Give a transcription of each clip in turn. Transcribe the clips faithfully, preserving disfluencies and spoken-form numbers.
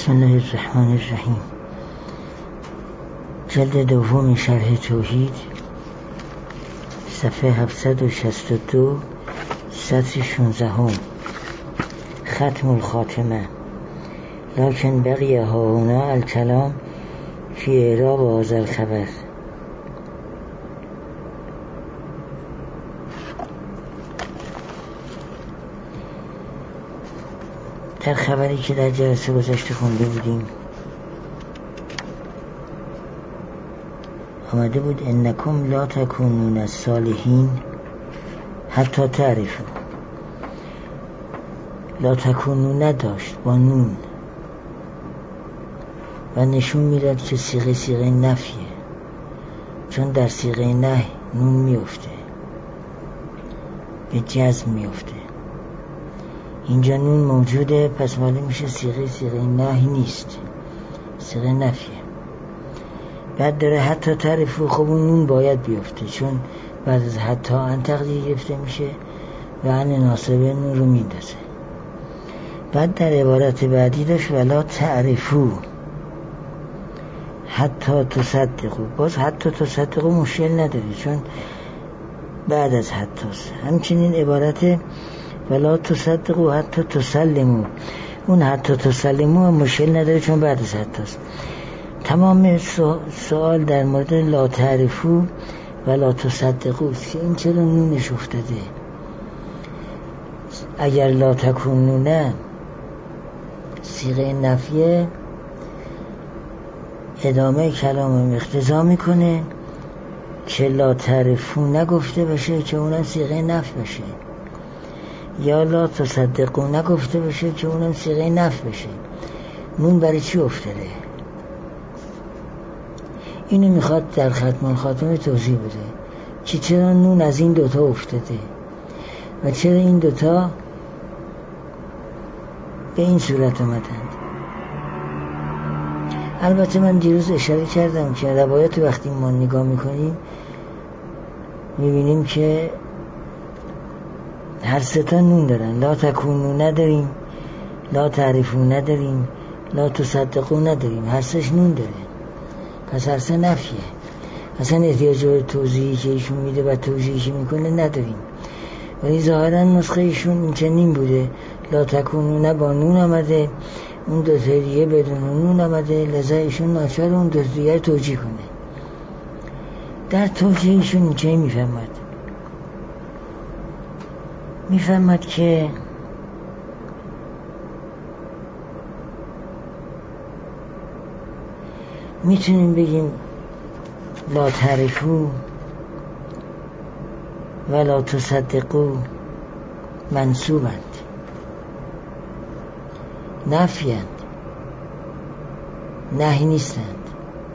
بسم الله الرحمن الرحیم. جلد دوم شرح توحید، صفحه هفتصد و شصت و دو، سطر شانزده هم. ختم الخاتمه. لکن بقی هاهنا الکلام فی اعراب هذا الخبر. در خبری که در جلسه گذشته خونده بودیم آمده بود انکم لا تکونون الصالحین حتی تعرفوا. لا تکونون نداشت با نون و نشون میداد که صیغه صیغه نفیه، چون در صیغه نهی نون میفته، به جزم میفته. اینجا نون موجوده، پس معلوم میشه صیغه صیغه نهی نیست، صیغه نفیه. بعد داره حتی تعرفوا، خب اون نون باید بیفته، چون بعد از حتی ان تقدیر گرفته میشه و ان ناصبه نون رو میندازه. بعد در عبارت بعدی داشت ولا تعرفوا حتی تصدقوا. باز حتی تصدقوا مشکل نداره چون بعد از حتی است. همچنین عبارت ولا تصدقوا حتی تسلموا، اون حتی تسلموا مشکل نداره چون بعد از حتی است. تمام سوال در مورد لا تعرفوا و لا تصدقوا که این چرا نونش افتاده. اگر لا تکونون صیغه نفیه، ادامه کلام اقتضا میکنه که لا تعرفوا نگفته باشه که اونم صیغه نفی باشه، یا لا تصدقوا نگفته باشه که اونم صیغه نفی بشه. نون برای چی افتاده؟ اینو میخواد در ختم الخاتمه توضیح بده که چرا نون از این دوتا افتاده و چرا این دوتا به این صورت آمدند. البته من دیروز اشاره کردم که روایات وقتی ما نگاه میکنیم میبینیم که هر سه تا نون دارن. لا تکونون نداریم، لا تعرفوا نداریم، لا تصدقوا نداریم، هر سهش نون داره، پس هر سه نفیه. اصلا احتیاج به توضیحی که ایشون میده و توضیحی که میکنه نداریم. ولی ظاهرا نسخه ایشون این چنین بوده، لا تکونون با نون آمده، اون دو تا دیگه بدون نون آمده، لذا ایشون ناچار اون دو تا دیگه توجیه کنه. در توجیه ایشون این چه میفهمد؟ میفهمد که میتونیم بگیم لا تعرفوا و لا تصدقوا منصوبند، نفیند، نهی نیستند.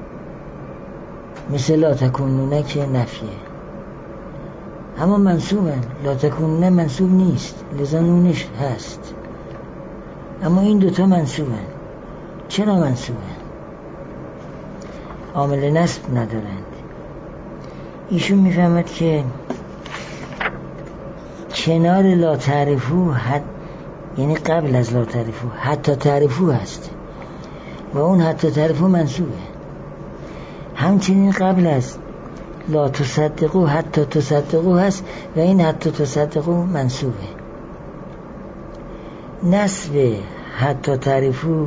مثل لا تکونونه که نفیه، اما منصوبند. لا تکونونه منصوب نیست، لذا نونش هست، اما این دوتا منصوبند. چرا منصوبند؟ عامل نصب ندارند. ایشون میفهمد که کنار لا تعرفوا حد، یعنی قبل از لا تعرفوا حتی تعرفوا هست و اون حتی تعرفوا منصوبه. همچنین قبل از لا تصدقوا حتی تصدقوا هست و این حتی تصدقوا منصوبه. نصب حتی تعرفوا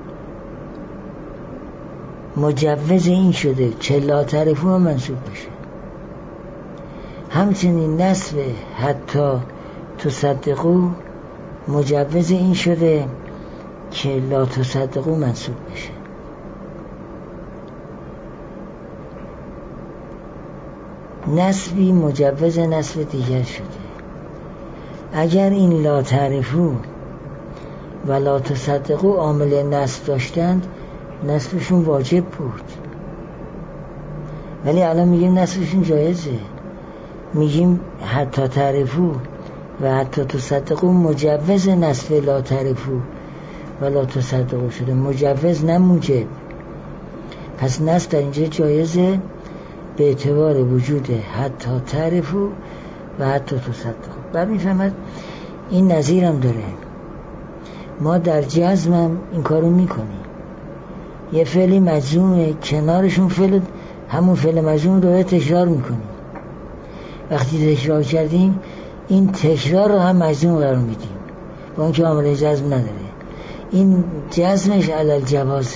مجوز این شده که لا تعرفوا منصوب بشه. همچنین نصب حتی تصدقوا مجوز این شده که لا تصدقوا منصوب بشه. نصبی مجوز نصب دیگر شده. اگر این لا تعرفوا و لا تصدقوا عامل نصب داشتند، نصبشون واجب بود، ولی الان میگیم نصبشون جایزه. میگیم حتی تعرفوا و حتی تصدقوا مجوز نصب لا تعرفوا و لا تصدقوا شده، مجوز نه موجب. پس نصب در اینجا جایزه به اعتبار وجود حتی تعرفوا و حتی تصدقوا. بعد میفهمد این نظیرم داره. ما در جزمم این کارو میکنیم. یه فعلی مجزومه، کنارشون فعل همون فعل مجزوم رو تکرار میکنیم. وقتی تکرار کردیم این تکرار رو هم مجزوم قرار میدیم با اینکه عامل جزم نداره. این جزمش علل جوازه.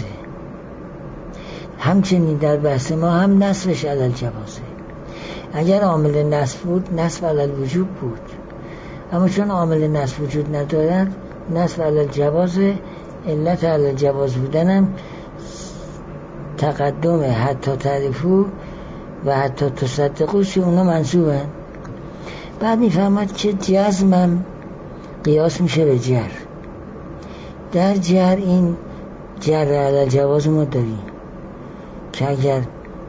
همچنین در بحث ما هم نصبش علل جوازه. اگر عامل نصب بود نصب علل وجوب بود، اما چون عامل نصب وجود ندارد نصب علل جوازه. علت علل جواز بودنم تقدم حتی تعریفو و حتی تصدقو که اونا منصوبن. بعد میفهمد که جزمم قیاس میشه به جر. در جر این جر علل جواز ما داریم که اگر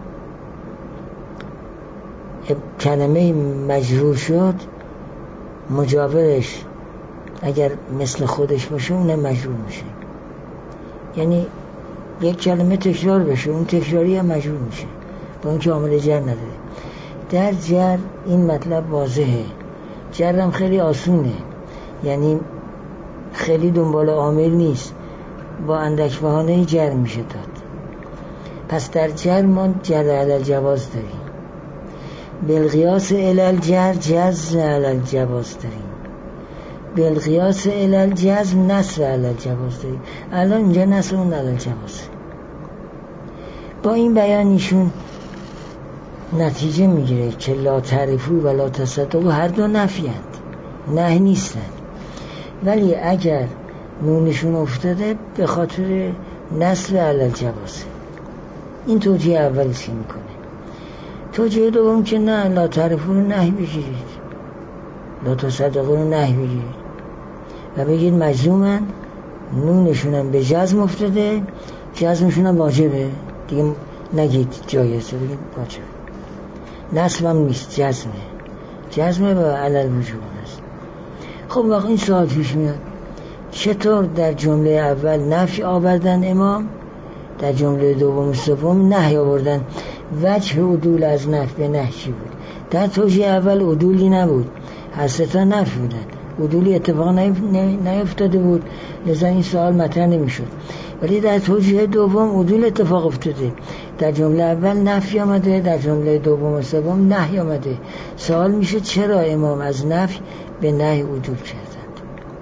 کلمه مجرور شد مجاورش اگر مثل خودش باشه اون مجرور میشه. یعنی یک کلمه تکرار بشه اون تکراری هم مجرور میشه با اینکه عامل جر نداره. در جر این مطلب واضحه. جر هم خیلی آسونه، یعنی خیلی دنبال عامل نیست، با اندک بهانه جر میشه داد. پس در جر ما جر علل جواز داریم، بالقیاس علل جر جزم علل جواز داریم، بالقیاس علل جزم نصر علل جواز داریم. الان اینجا نصر اون علل جواز. با این بیانیشون نتیجه میگیره که لا تعریفو و لا تصدقو هر دو نفیند، نه نیستن. ولی اگر نونشون افتاده به خاطر نصر علل جواز. این توجیه اولیش که میکنه. توجیه دوم که نه، لا تعریفو رو نهی بگیرید، لا تصدقو رو نهی بگیرید و بگید مجزومن، نونشون هم به جزم افتاده، جزمشون هم واجبه دیگه، نگید جایزه، بگید واجبه. نصب هم نیست، جزمه. جزمه و علل وجوب است. خب وقت این سوال پیش میاد چطور در جمله اول نفی آوردن امام، در جمله دوم و سوم نهی آوردن؟ وجه عدول از نفی به نهی چی بود؟ در توجیه اول عدولی نبود، هر سه تا نفی بودن، عدولی اتفاق نیفتاده بود، لذا این سوال مطرح نمیشد. ولی در توجیه دوم عدول اتفاق افتاده. در جمله اول نفی آمده، در جمله دوم و سوم نهی آمده. سوال میشه چرا امام از نفی به نهی عدول کردند؟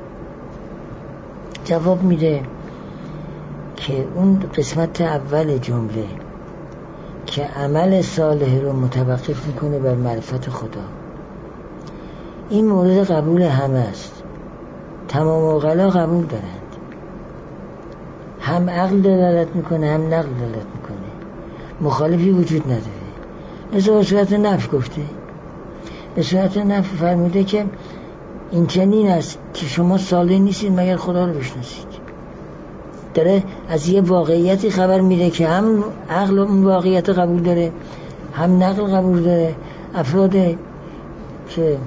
جواب میده که اون قسمت اول جمله که عمل صالح رو متوقف میکنه بر معرفت خدا، این مورد قبول همه است. تمام عقلا قبول دارند. هم عقل دلالت میکنه هم نقل دلالت میکنه، مخالفی وجود نداره. لذا به صورت نفی گفته. به صورت نفی فرموده که این چنین است که شما صالح نیستید مگر خدا رو بشناسید. داره از یه واقعیتی خبر میده که هم عقل اون واقعیت قبول داره هم نقل قبول داره. افراد که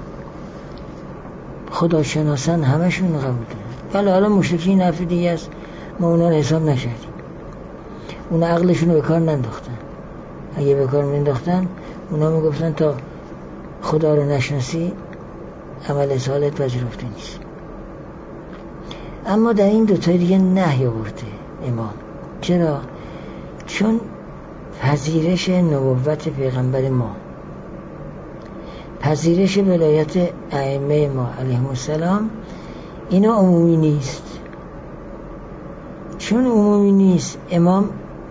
خدا شناسن همشون قبول دارن. بله حالا مشرکین نفی دیگه است، ما اونا رو حساب نشدیم، اونا عقلشون رو به کار ننداختن. اگه به کار ننداختن اونا میگفتن تا خدا رو نشناسی عمل صالح پذیرفته نیست. اما در این دوتا دیگه نهی آورده امام. چرا؟ چون پذیرش نبوت پیغمبر ما، پذیرش ولایت ائمه ما علیهم السلام، اینا عمومی نیست. چون عمومی نیست امام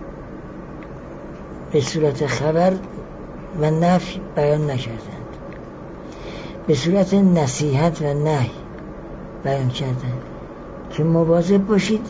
به صورت خبر و نفی بیان نکردند، به صورت نصیحت و نهی بیان کردند که مواظب باشید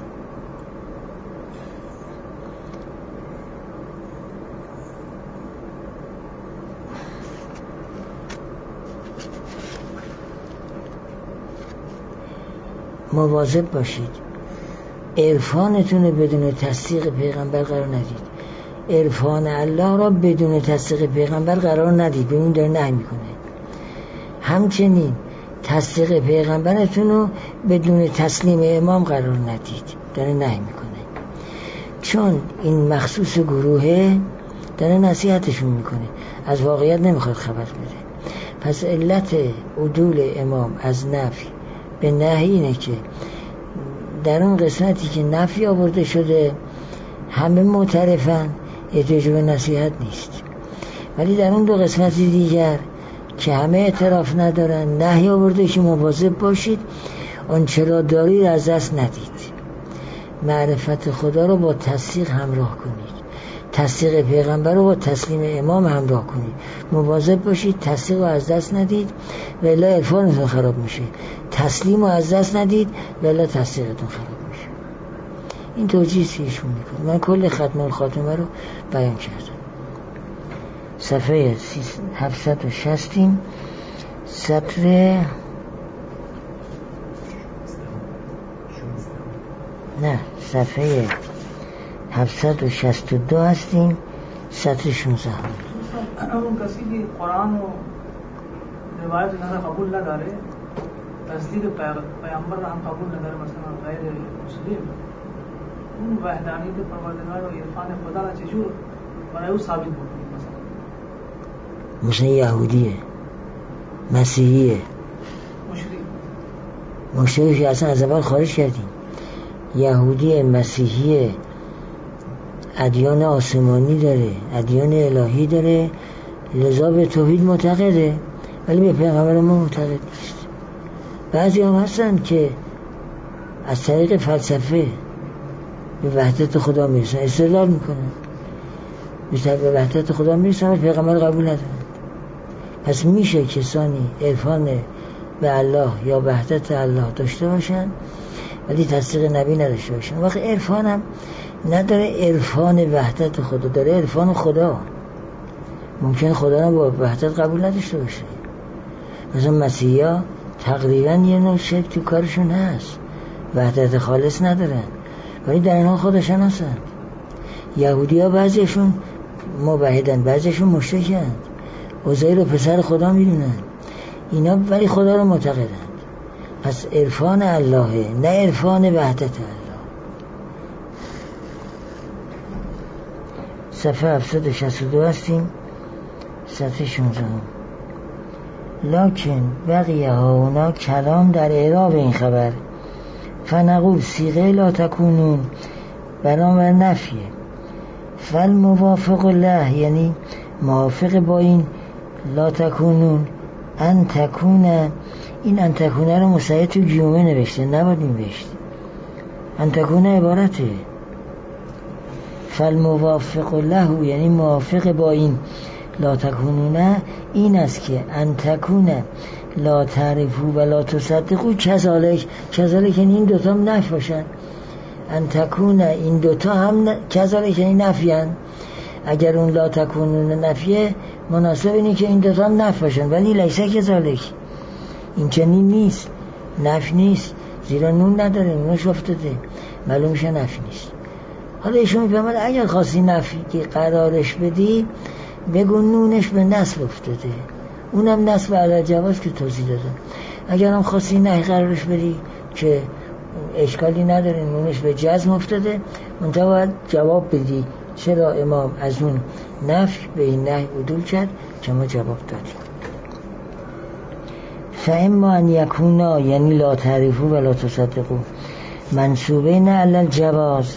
مواظب باشید عرفانتون رو بدون تصدیق پیغمبر قرار ندید. عرفان الله را بدون تصدیق پیغمبر قرار ندید. به اون داره نهی میکنه. همچنین تصدیق پیغمبرتون رو بدون تسلیم امام قرار ندید. داره نهی میکنه. چون این مخصوص گروهه داره نصیحتشون میکنه، از واقعیت نمیخواد خبر بده. پس علت عدول امام از نفی به نهی اینه که در اون قسمتی که نفی آورده شده همه معترفن، احتیاج به نصیحت نیست. ولی در اون دو قسمت دیگر که همه اعتراف ندارن، نهی آورده که مواظب باشید آنچه را دارید از دست ندید. معرفت خدا رو با تصدیق همراه کنید، تصدیق پیغمبر رو با تسلیم امام همراه کنید. مواظب باشید تصدیق رو از دست ندید و الا عرفانتون خراب میشه. تسلیم رو از دست ندید و الا تصدیقتون خراب میشه. این توجیه ایشون میکنه. من کل ختم الخاتمه رو بیان کردم. صفحه هفتصد و شصت سطر نه صفحه هفتصد و شصت و دو هستیم، سطر شانزده. اون کسی که قرآن و روایت اینا رو قبول نداره، تصدیق پیامبر رو هم قبول نداره، مثلا غیر مسلم، اون وحدانیت پروردگار و عرفان خدا را چجور برای او ثابت بکنید؟ مثلا مثلا یهودیه، مسیحیه، مشرک مشرک اصلا از اول خارج کردیم. یهودی، مسیحی، ادیان آسمانی داره، ادیان الهی داره، لذا به توحید معتقده ولی به پیغمبر ما معتقد نیست. بعضی هم هستن که از طریق فلسفه به وحدت خدا میرسن، استدلال میکنن، مثلا به وحدت خدا میرسن و پیغمبر قبول ندارن. پس میشه کسانی عرفان به الله یا وحدت الله داشته باشن ولی تصدیق نبی نداشته باشن. وقت عرفان هم نداره، عرفان وحدت خدا داره، عرفان خدا. ممکن خدا رو با وحدت قبول نداشته باشه. مثلا مسیحی ها تقریبا یه نوع شک تو کارشون هست، وحدت خالص ندارن ولی در اینها خودشان هستن. یهودی ها بعضیشون موحدن، بعضیشون مشرکن، عزیر رو پسر خدا میدونن اینا، ولی خدا رو معتقدن. پس عرفان اللهه، نه عرفان وحدت الله. صفحه هفتصد و شصت و دو هستیم، صفحه شانزده. لکن بقیه ها اونا کلام در اعراب این خبر، فنقول صیغه لا تکونون برابر نفیه، فالموافق له یعنی موافق با این لا تکونون ان تکونه. این ان تکونه رو مصحح تو گیومه نوشته، نباید نوشت. ان تکونه عبارته فالموافق له یعنی موافق با این لا تکونونه این است که ان تکونه لا تعرفو و لا تصدقو کذالک. کذالک یعنی این دوتا هم نفی باشن. ان تکونه این دوتا هم کذالک یعنی نفیان. اگر اون لا تکونونه نفیه مناسب اینه که این دوتا هم نفی باشن، ولی لیسه کذالک این چنین نیست، نفی نیست، زیرا نون نداره، نونش افتاده، معلوم میشه نفی نیست. حالا ایشون میفهمد اگر خواستی نفی که قرارش بدی بگو نونش به نصب افتاده، اونم نصب علی جواز که توضیح دادن. اگر هم خواستی نهی قرارش بدی که اشکالی نداره، نونش به جزم افتاده، منتها باید جواب بدی چرا امام از اون نفی به این نهی عدول کرد که ما جواب دادیم. فاما ان یکونا یعنی لا تعرفو و لا تصدقو منصوبین علی الجواز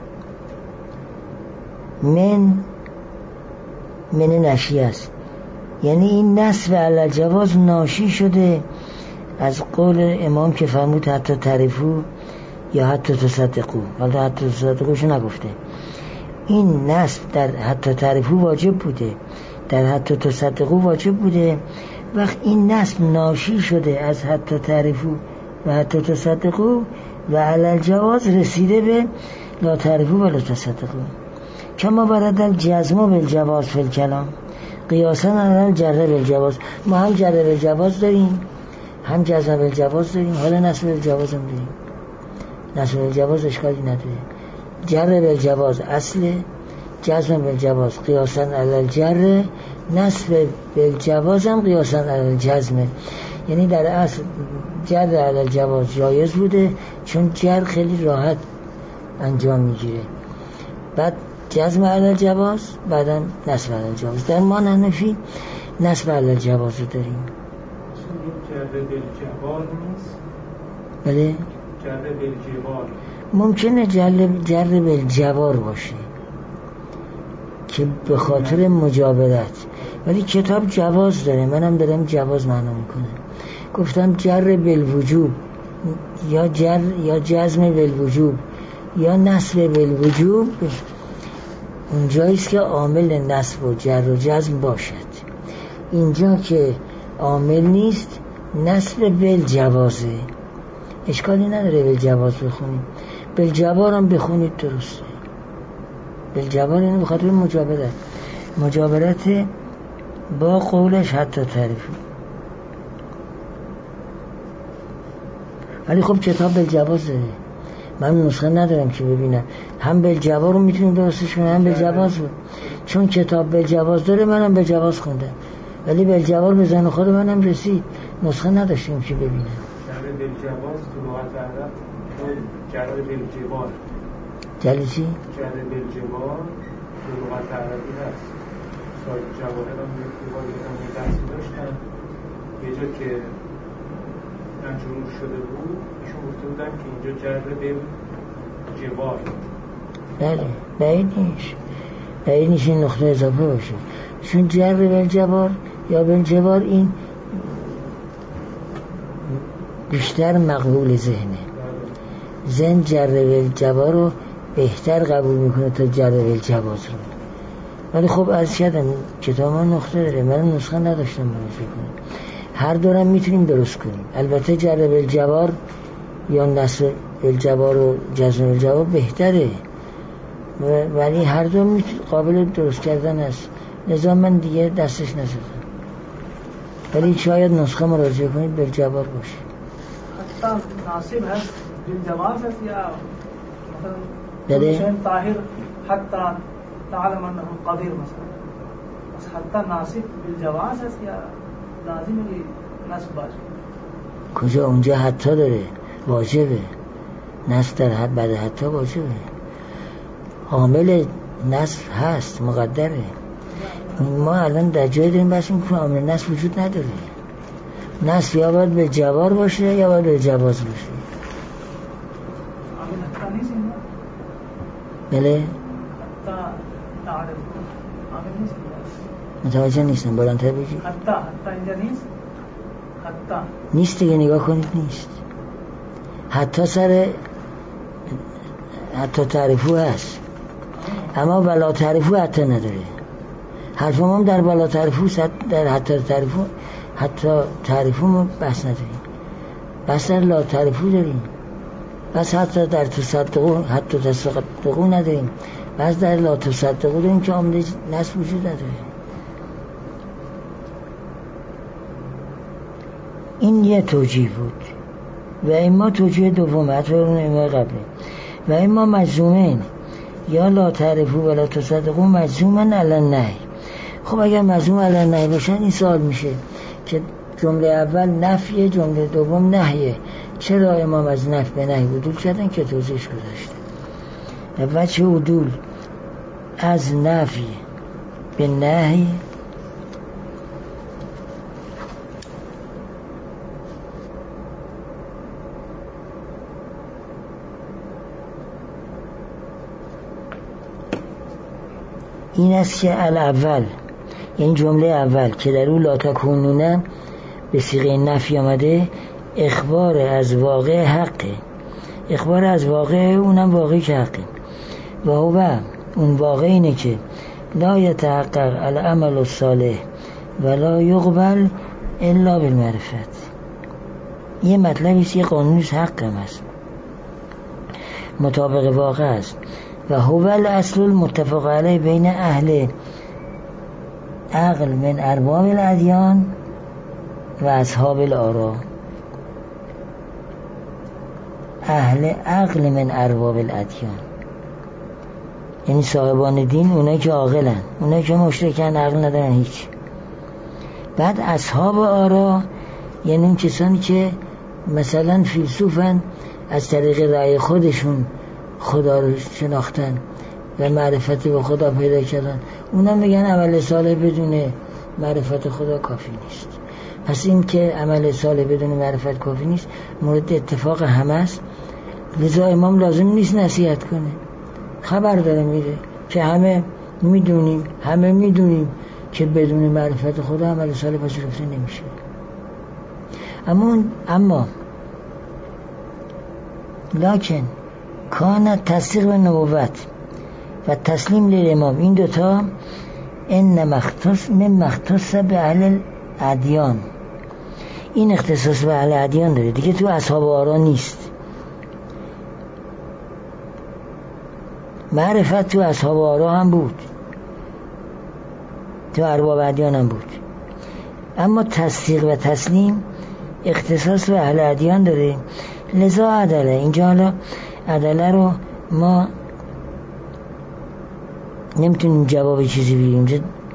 من من نشی است، یعنی این نصب علی الجواز ناشی شده از قول امام که فرمود حتی تعرفو یا حتی تصدقو، ولی حتی تصدقوش نگفته. این نصب در حتی تعرفو واجب بوده، در حتی تصدقو واجب بوده. وقت این نصب ناشی شده از حتی تعرفو و حتی تصدقو و علی الجواز رسیده به لا تعرفو و لا تصدقو. کما برد الجزم بالجواز فی الکلام قیاسا علی الجر بالجواز. ما هم جر بالجواز داریم، هم جزم بالجواز داریم، حالا نصب بالجواز هم داریم. نصب بالجواز اشکالی نداره. جر بالجواز اصل، جزم بالجواز قیاسا علی الجر، نصب بالجواز هم قیاسا علی الجزم. یعنی در اصل جر علی الجواز جایز بوده چون جر خیلی راحت انجام میگیره، بعد جزم علی الجواز، بعدا نصب علی الجواز. در ما حنفی نصب علی الجواز رو داریم. جر بالجواز نیست؟ بله؟ جر بالجواز ممکنه جر جر بالجوار باشه که به خاطر مجاورت، ولی کتاب جواز داره. منم دارم جواز معنا میکنم. گفتم جر بالوجوب یا جر یا جزم بالوجوب یا نصب بالوجوب اونجاییست که عامل نصب و جر و جزم باشد. اینجا که عامل نیست، نصب بالجوازه، اشکالی نداره بالجواز بخونید، بالجوار هم بخونید درسته. بالجوار اینو بخاطر مجاورت، مجاورت با قولش حتی تعریفی. ولی خب کتاب بالجواز داره، من نسخه ندارم که ببینم. هم بالجواز رو میتونیم درستش کنیم، هم بالجواز بود. چون کتاب بالجواز داره منم بالجواز خوندم، ولی بالجواز به ذهن خود منم رسید، نسخه نداشتیم که ببینم. جر بالجواز تو لغت عرب جر بالجوار. جر چی؟ جر بالجوار تو لغت عربی هست. صاحب جواهر هم یک بار یه درسی داشتن، یه جا که انجور شده بود ایشون گفته بودن که اینجا جر بالجوار. بله بعید نیست، بعید نیست این نقطه اضافه باشه، چون جر بالجوار یا بالجوار این بیشتر مقبول ذهنه. ذهن جر بالجوار رو بهتر قبول میکنه تا جر بالجواز رو. ولی خب از شدم کتاب من نقطه داره، من نسخه نداشتم برای کنم. هر دورم میتونیم درست کنیم. البته جر بالجوار یا نصب بالجوار و جزم بالجوار بهتره، ولی هر دو قابل درست کردن است. لذا من دیگه دستش نزدم، ولی شاید نسخه مراجعه کنید بالجوار باشه. حتی ناصب هست بالجواز هست یا مثلا بله طاهر حتی تعلم انه قدیر مثلا، بس حتی ناصب بالجواز هست یا لازم نصب باشه؟ کجا؟ اونجا حتی داره، واجبه. نصب در حد بعد حتی واجبه. عامل نصب هست، مقدره. ما الان در جای داریم بحث میکنیم که عامل نصب وجود نداره. نصب یا باید به جوار باشه یا باید به جواز باشه. عامل حتی نیست این؟ بله؟ حتی تعرف عامل نیست؟ متوجه نیستم، بلندتر بگی. حتی حتی اینجا نیست؟ حتی نیست دیگه، نگاه کنید نیست. حتی سر حتی تعریفو هست، اما بلا تعریفو حتی نداره. حرف ما هم در بلا تعریفو در حتی تعریفو حتی تعریفو ما بس نداریم، بس در لا تعریفو داریم، بس حتی در تصدقو حتی تصدقو نداریم، بس در لا تصدقو داریم که عامل نصب وجود نداره. این یه توجیه بود و اما توجیه دوم حتی اون اما قبله و اما مجزومین یا لا تعرفو ولا تصدقو مجزومن علی نهی. خب اگر مجزوم علی نهی باشن این سوال میشه که جمله اول نفیه، جمله دوم نهیه، چرا امام از نفی به نهی عدول کردن که توضیحش گذاشته. و چه عدول از نفی به نهی این است که الاول، این جمله اول که در اون لا تکونون به صیغه نفی آمده، اخبار از واقع حقه. اخبار از واقع اونم واقعی که حقه. و هو اون واقع اینه که لا یتحقق العمل الصالح ولا یقبل الا بالمعرفت. یه مطلبیست، یه قانونیست، حق هم هست، مطابق واقع است. و هو الاصل المتفق علیه بین اهل عقل من ارباب الادیان و اصحاب الآراء. اهل عقل من ارباب الادیان یعنی صاحبان دین، اونایی که عاقلن، اونایی که مشرکن، عقل ندارن هیچ. بعد اصحاب آراء یعنی اون کسانی که مثلا فیلسوفن، از طریق رأی خودشون خدا رو شناختن و معرفت به خدا پیدا کردن. اونا میگن عمل صالح بدون معرفت خدا کافی نیست. پس این که عمل صالح بدون معرفت کافی نیست مورد اتفاق همه است. لذا امام لازم نیست نصیحت کنه، خبر داره میره که همه میدونیم همه میدونیم که بدون معرفت خدا عمل صالح پذیرفته نمیشه. اما اما لکن کان تصدیق به نبوت و تسلیم للامام، این دوتا ان مختص من مختص به اهل ادیان، این اختصاص به اهل ادیان داره دیگه، تو اصحاب آرا نیست. معرفت تو اصحاب آرا هم بود، تو ارباب ادیان هم بود، اما تصدیق و تسلیم اختصاص به اهل ادیان داره. لذا عدله، اینجا حالا عدله رو ما نمیتونیم جواب چیزی بگیم، اینجا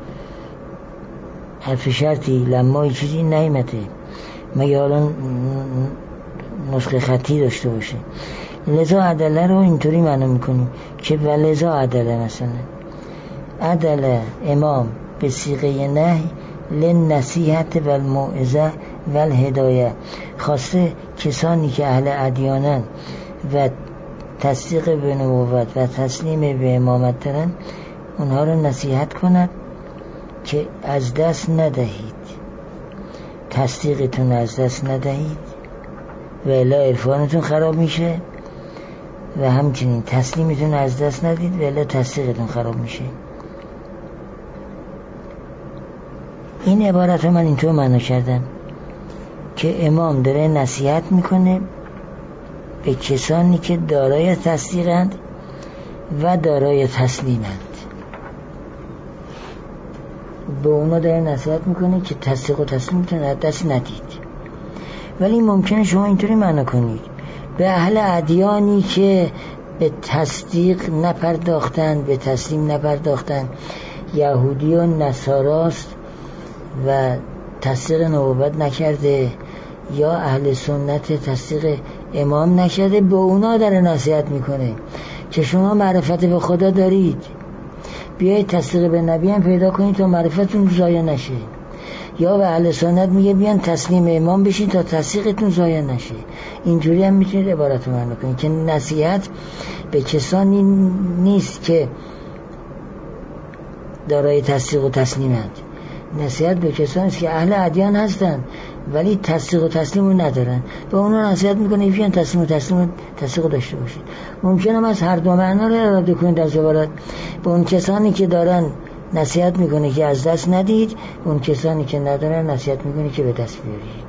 حرف شرطی لمای چیزی نیمته مگه حالا نسخه خطی داشته باشه. لذا عدله رو اینطوری معنی میکنیم که ولذا عدله، مثلا عدله امام به صیغه نهی للنصیحت و الموعظه و الهدایه، خواسته کسانی که اهل ادیانن و تصدیق به نبوت و تسلیم به امامت دارن اونها رو نصیحت کند که از دست ندهید، تصدیقتون از دست ندهید و الا عرفانتون خراب میشه، و همچنین تسلیمتون از دست ندید و الا تصدیقتون خراب میشه. این عبارت رو من اینطور معنا کردم که امام داره نصیحت میکنه به کسانی که دارای تصدیقند و دارای تسلیمند، به اونا داره نصیحت میکنه که تصدیق و تسلیمتون از دست ندید. ولی ممکنه شما اینطوری معنا کنید به اهل ادیانی که به تصدیق نپرداختن، به تسلیم نپرداختن، یهودی و نصاراست و تصدیق نبوت نکرده، یا اهل سنت تصدیق امام نکرده، به اونا داره نصیحت میکنه که شما معرفت به خدا دارید، بیایید تصدیق به نبی هم پیدا کنید تا معرفتون ضایع نشه. یا به اهل سنت میگه بیان تسلیم امام بشید تا تصدیقتون ضایع نشه. اینجوری هم میتونید عبارت رو معنی کنید که نصیحت به کسانی نیست که دارای تصدیق و تسلیمند، نصیحت به کسانی است که اهل ادیان هستن ولی تصدیق و تسلیم رو ندارن، به اونا نصیحت میکنه بیان تسلیم و تسلیم تصدیق داشته باشید. ممکنه هم از هر دو معنا رو اراده کنید از عبارت، به اون کسانی که دارن نصیحت میکنه که از دست ندید، اون کسانی که ندارن نصیحت میکنه که به دست بیارید.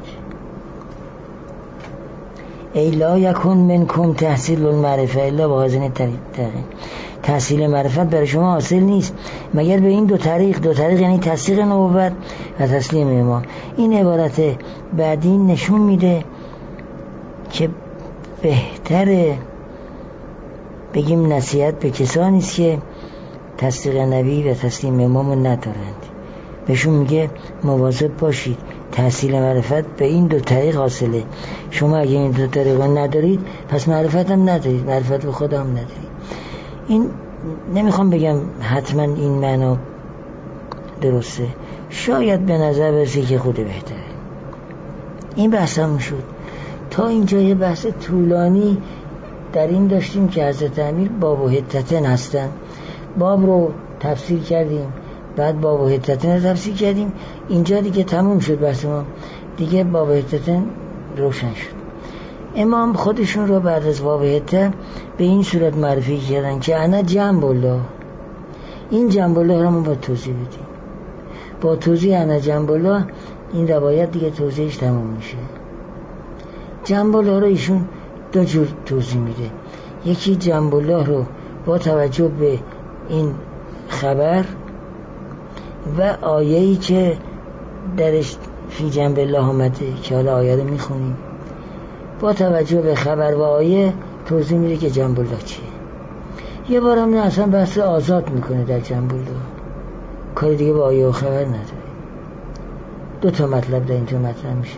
ای لا یکن منکم تحصیل المعرفه الا با هذین الطریق، تحصیل معرفت برای شما حاصل نیست مگر به این دو طریق، دو طریق یعنی تصدیق نبوت و تسلیم امام. این عبارت بعدی نشون میده که بهتره بگیم نصیحت به کسانی است که تصدیق نبی و تسلیم امام رو ندارند. بهشون میگه مواظب باشید، تحصیل معرفت به این دو طریق حاصله. شما اگه این دو طریق ندارید پس معرفت هم ندارید، معرفت به خدا هم ندارید. این نمیخوام بگم حتما این معنا درسته، شاید به نظر برسه که خود بهتره. این بحث هم شد. تا اینجا یه بحث طولانی در این داشتیم که حضرت امیر باب و حتتن هستن. باب رو تفسیر کردیم، بعد باب و حتتن رو تفسیر کردیم. اینجا دیگه تموم شد بحث ما، دیگه باب و حتتن روشن شد. امام خودشون رو بعد از باب حته به این صورت معرفی کردن که انا جنب الله. این جنب الله رو ما با توضیح بدیم. با توضیح انا جنب الله این روایت دیگه توضیحش تموم میشه. جنب الله رو ایشون دو جور توضیح میده. یکی جنب الله رو با توجه به این خبر و آیه‌ای که درش فی جنب الله آمده که حالا آیه رو میخونیم، با توجه به خبر و آیه توضیح میده که جنب الله چیه. یه بار هم نه اصلا بحث آزاد میکنه در جنب الله، کار دیگه با آیه و خبر نداره. دو تا مطلب در اینجا مطرح میشه.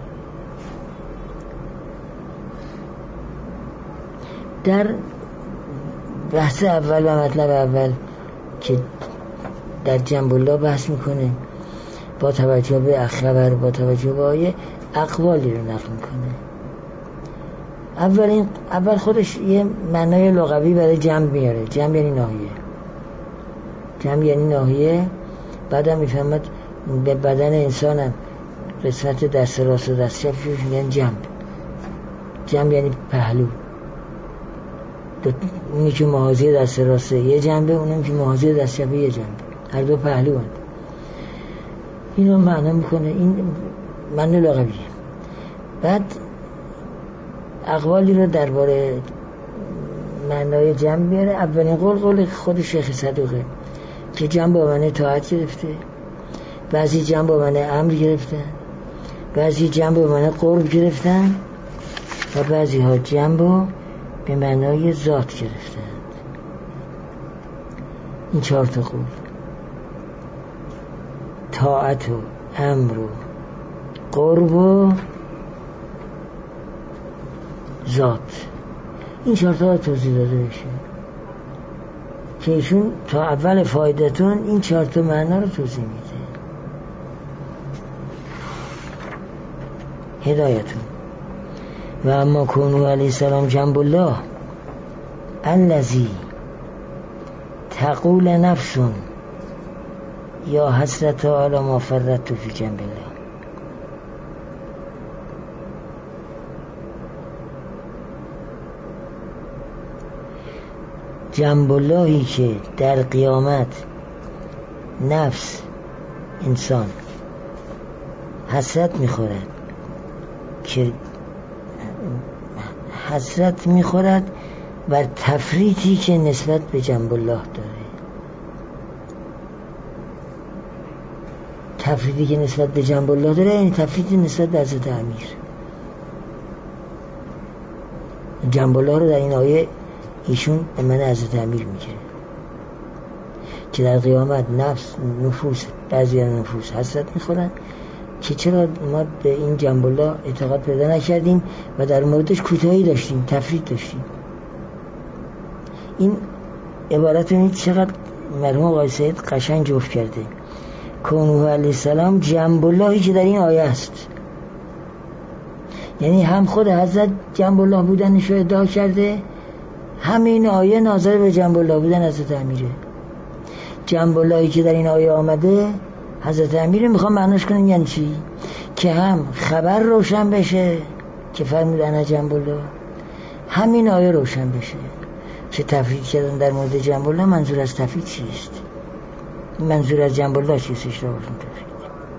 در بحث اول و مطلب اول که در جنب الله بحث میکنه، با توجه به خبر، با توجه به آیه اقوالی رو نقل میکنه. اول اول خودش یه معنای لغوی برای جنب میاره. جنب یعنی ناحیه، جنب یعنی ناحیه. بعدم میفهمد به بدن انسان هم قسمت دست راست و دست چپش میگن جنب. جنب یعنی پهلو. اونی که محاذی دست راست یه جنبه، اونم که محاذی دست چپ یه جنبه، هر دو پهلو هست. اینو معنا میکنه، این معنی لغویه. بعد اقوالی رو درباره معنای جنب میاره. اولین قول قول خود شیخ صدوقه که جنب با معنی طاعت گرفته، بعضی جنب با معنی امر گرفتن، بعضی جنب با معنی قرب گرفتن و بعضی ها جنب به معنای ذات گرفتن. این چهار تا قول، طاعت و امر و قرب و ذات، این چهار تا توضیح داده بشه که ایشون تا اول فایدتون این چهار تا معنا رو توضیح میده. هدایتون. و اما کونو علیه السلام جنب الله الذی تقول نفس یا حسرت علی ما فرطت فی جنب الله. جنب اللهی که در قیامت نفس انسان حسرت میخورد، که حسرت میخورد بر تفریطی که نسبت به جنب الله داره. تفریطی که نسبت به جنب الله داره یعنی تفریطی نسبت به حضرت امیر. جنب الله رو در این آیه ایشون به من حضرت امیر میگه که در قیامت نفس نفوس بعضی از نفوس حسرت میخورن که چرا ما به این جنب الله اعتقاد پیدا نکردیم و در موردش کوتاهی داشتیم، تفرید داشتیم. این عبارت رو چقدر مرحوم آقای سید قشنگ جفت کرده. کونوه علیه السلام جنب اللهی که در این آیه است، یعنی هم خود حضرت جنب الله بودنش رو ادعا کرده، همین آیه ناظر به جنب الله بودن حضرت امیره. جنب اللهی که در این آیه آمده حضرت امیره. میخوام معناش کنیم یعنی چی؟ که هم خبر روشن بشه که فرمودن جنب الله، همین آیه روشن بشه چه تفرید کردن در مورد جنب الله. منظور از تفرید چیست؟ منظور از جنب الله چیست؟ اشتباه تفرید.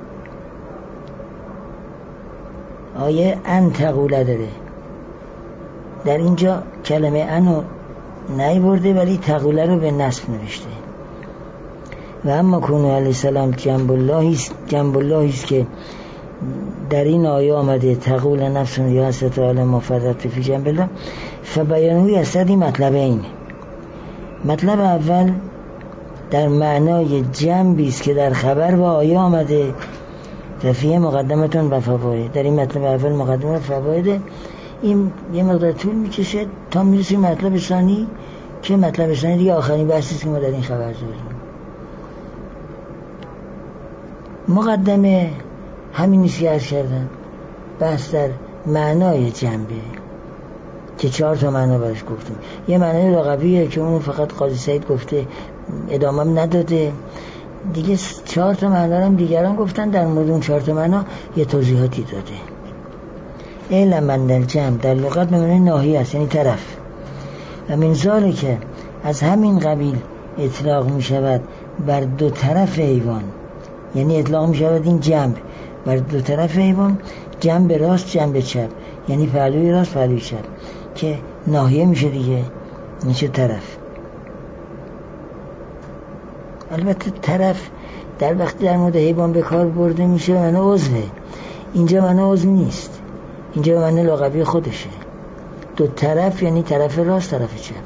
آیه ان تقوله داره، در اینجا کلمه انو نیورده ولی تقوله رو به نصب نوشته. و اما کونو علیه السلام جنب اللهی است، جنب اللهی است که در این آیه آمده تقول نفس یا حسرت علی ما فرطت فی جنب الله. فبیانوی اصدی مطلب این مطلب اول در معنای جنبی است که در خبر و آیه آمده و فیه مقدمتون و فواید. در این مطلب اول مقدمه و فواید، این یه مقدار طول میکشه تا میرسیم مطلب ثانی که مطلب ثانی دیگه آخرین بحثی است که ما در این خبر داریم. مقدمه همین نیست که عرض کردم، بحث در معنای جنبه که چهار تا معنا برش گفتیم. یه معنای لغویه که اون فقط قاضی سعید گفته، ادامه نداده دیگه. چهار تا معنا هم دیگران گفتن، در مورد اون چهار تا معنا یه توضیحاتی داده. علم من در جنب در لغت به معنی ناحیه است، یعنی طرف. و من ذالک که از همین قبیل اطلاق می شود بر دو طرف حیوان، یعنی اطلاق می شود این جنب بر دو طرف حیوان، جنب راست جنب چپ، یعنی پهلوی راست پهلوی چپ، که ناحیه میشه دیگه، میشه طرف. البته طرف در وقتی در مورد حیوان به کار برده میشه معنی عضوه، اینجا معنی عضو نیست، اینجا معنی لغوی خودشه. دو طرف یعنی طرف راست طرف چپ،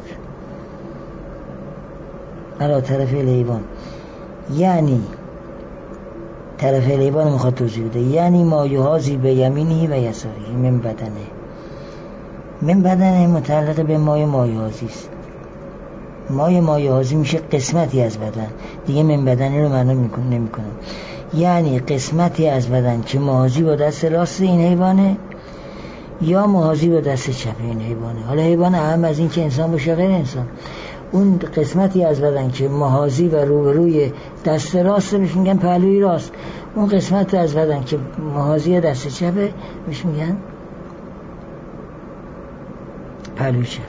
علا طرف حیوان، یعنی طرف حیوان میخواد توضیح بده، یعنی ما یحاذی به یمینی و یساری من بدنه. من بدنه متعلق به مای مایحاذی است. مای مایحاذی میشه قسمتی از بدن دیگه، من بدنه رو معنا میکنه نمیکنه، یعنی قسمتی از بدن که ماحاذی با دست راست این حیوانه یا محاذی با دست چپ این حیوانه. حالا حیوان اهم از این که انسان باشه غیر انسان، اون قسمتی از بدن که محاذی و روبروی دست راست بهش میگن پهلوی راست، اون قسمت از بدن که محاذی دست چپه بهش میگن پهلوی چپ.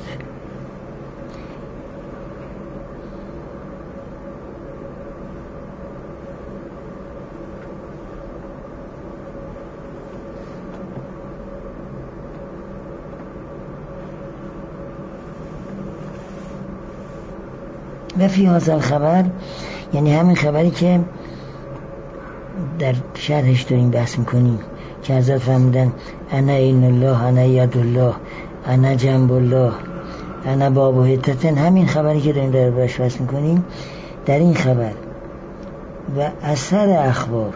و فی هذا خبر، یعنی همین خبری که در شرحش داریم بحث میکنیم که حضرت فرمودن انا عین الله، انا ید الله، انا جنب الله، انا باب و حتتن، همین خبری که داریم در بحث بحث میکنیم، در این خبر و اثر اخبار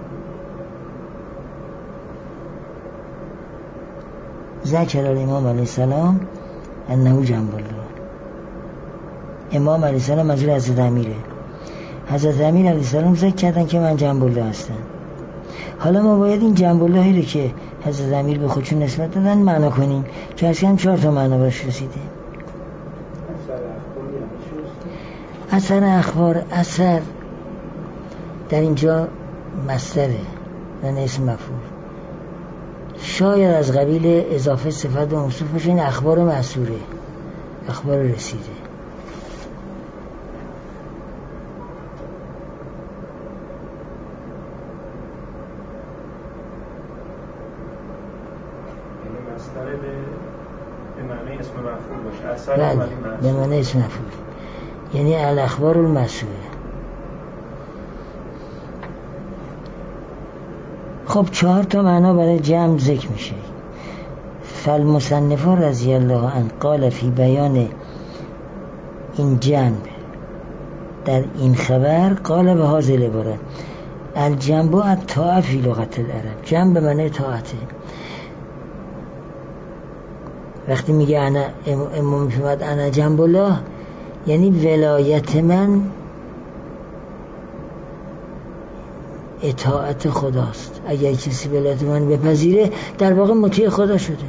ذکر الامام علیه السلام انه جنب الله. امام علیه السلام منظور حضرت امیره. حضرت امیر علیه السلام ذکر کردن که من جنب الله هستم. حالا ما باید این جنب اللهی رو که حضرت امیر به خودشون نسبت دادن معنا کنیم که اصلا چهار تا معنا باش رسیده. اثر اخبار، اثر در اینجا مصدره نه اسم مفعول، شاید از قبیل اضافه صفت و موصوف باشه. این اخبار مأثوره، اخبار رسیده. بله به معنی اسم مفعول، یعنی الاخبار المسئوله. خب چهار تا معنا برای جمع ذکر میشه. فالمصنف رضی الله عنه قال فی بیان این جنب در این خبر قال به هذه العبارت الجنب الطاعه فی لغت العرب. جنب به معنی طاعته. وقتی میگه انا امام میفهمد انا جنب الله، یعنی ولایت من اطاعت خداست. اگر کسی ولایت من بپذیره در واقع مطیع خدا شده.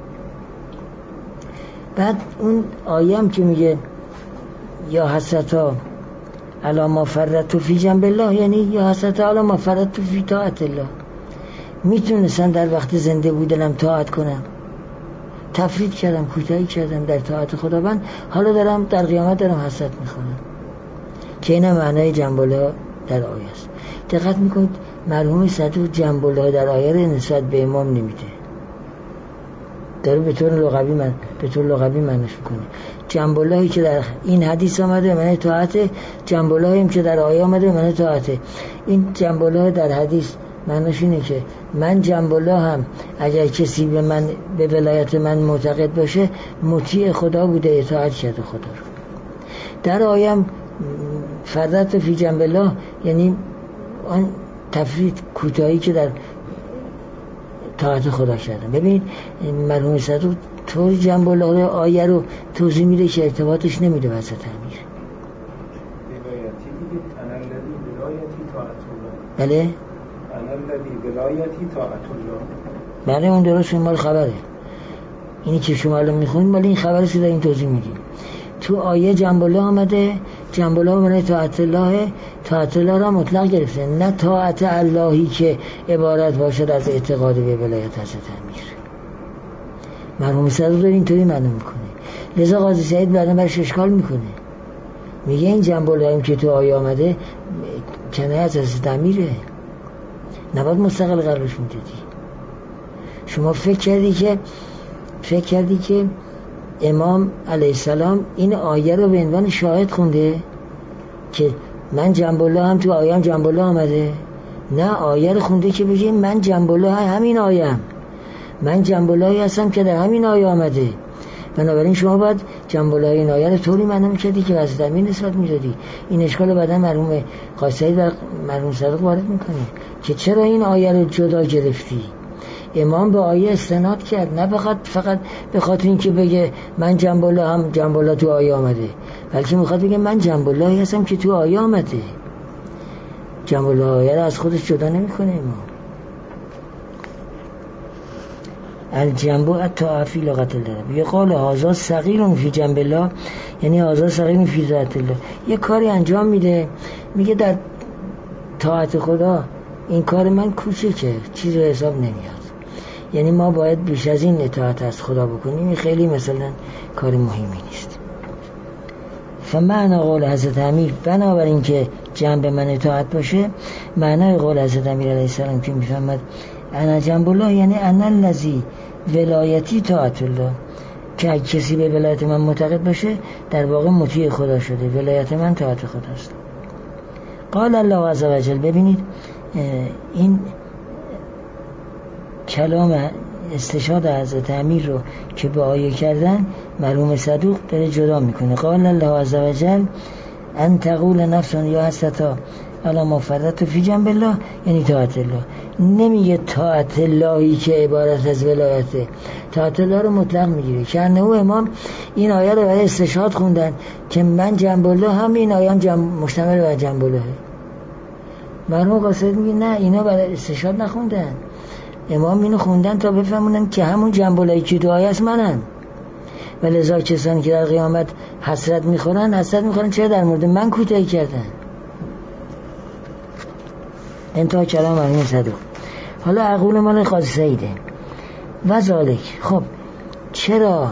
بعد اون آیه که میگه یا حسرتا علی ما فرطت فی جنب الله، یعنی یا حسرتا علی ما فرطت فی طاعت الله. میتونستن در وقت زنده بودنم طاعت کنم، تفرید کردم، کوتاهی کردم در طاعت خداوند، حالا دارم در قیامت دارم حسرت میخورم. که این معنای جنب الله در آیه است. دقت میکنید مرحوم صدوق جنب الله در آیه رو نسبت به امام نمیده، داره به طور لغوی من به طور لغوی معنیش میکنه. جنب اللهی که در این حدیث آمده معنی طاعت، جنب اللهی که در آیه آمده معنی طاعت. این جنب الله در حدیث معنیش اینه که من جنب الله هم اگر کسی به من به ولایت من معتقد باشه مطیع خدا بوده، اطاعت کرده خدا رو. در آیه فرضت فی جنب الله یعنی آن تفرید کوتاهی که در طاعت خدا کردن. ببینید مرحوم صدوق طور جنب الله آیه رو توضیح میده که ارتباطش نمیده به حضرت امیر. بله بله اون درست شمال خبره. اینی که شما الان میخونید ولی این خبره سیده این توضیح میدیم. تو آیه جنب الله آمده، جنب الله معنی طاعت الله، طاعت الله را مطلق گرفته، نه طاعت اللهی که عبارت باشد از اعتقاد به ولایت حضرت امیر. مرحوم صدوق اینطوری معلوم میکنه. لذا قاضی سعید بعدا برش اشکال میکنه، میگه این جنب الله که تو آیه آمده کنایه از حضرت امیره، نباید مستقل قرارش میدادی. شما فکر کردی که فکر کردی که امام علیه السلام این آیه رو به عنوان شاهد خونده که من جنب الله هم تو آیه هم جنب الله آمده؟ نه، آیه رو خونده که بگیم من جنب الله همین آیه هم. من جنب الله هستم که در همین آیه آمده. بنابراین شما باید جنب الله این آیه رو طوری معنی می‌کردی که واسه زمین نسبت می‌دادی. این اشکال بعدا مرحوم قاصدی و مرحوم صدوق وارد میکنه که چرا این آیه رو جدا گرفتی. امام به آیه استناد کرد، نه فقط فقط به خاطر اینکه بگه من جنب الله هم جنب الله تو آیه آمده، بلکه میخواد بگه من جنب الله هستم که تو آیه آمده. جنب الله آیه رو از خودش جدا نمیکنه امام. الجنب الطاعت فی لغت الله. یه قال هذا صغیر فی جنب الله، یعنی هذا صغیر فی ذات الله. یه کاری انجام میده میگه در طاعت خدا این کار من کوچیکه، چیزی رو حساب نمیاد، یعنی ما باید بیش از این اطاعت از خدا بکنیم، این خیلی مثلا کار مهمی نیست. فمعنی قول حضرت امیر، بنابراین که جنب من اطاعت باشه، معنی قول حضرت امیر علیه السلام که میفهمد انا جنب الله یعنی انا الذی ولایتی طاعت الله، که کسی به ولایت من معتقد باشه در واقع مطیع خدا شده، ولایت من طاعت خداست. قال الله عز و جل، ببینید این کلام استشهاد حضرت امیر رو که به آیه کردن مرحوم صدوق داره جدا میکنه. قال الله عز و جل ان تقول نفس یا حسرتا علی ما فرطت فی جنب الله، یعنی طاعت الله. نمیگه طاعت اللهی که عبارت از ولایته، طاعت الله رو مطلق میگیره. که انه امام این آیه رو برای استشهاد خوندن که من جنب الله هم این آیه هم جنب مشتمل بر جنب الله. مرحوم قاصد میگه نه، اینا برای استشهاد نخوندن، امام اینو خوندن تا بفهمونن که همون جنب اللهی که دعای است منم. و لذا کسانی که در قیامت حسرت میخورن، حسرت میخورن چرا در مورد من کوتاهی کردن. انتها کلام مرحوم صدوق. حالا عقول مال قاضی سعیده و ذالک. خب چرا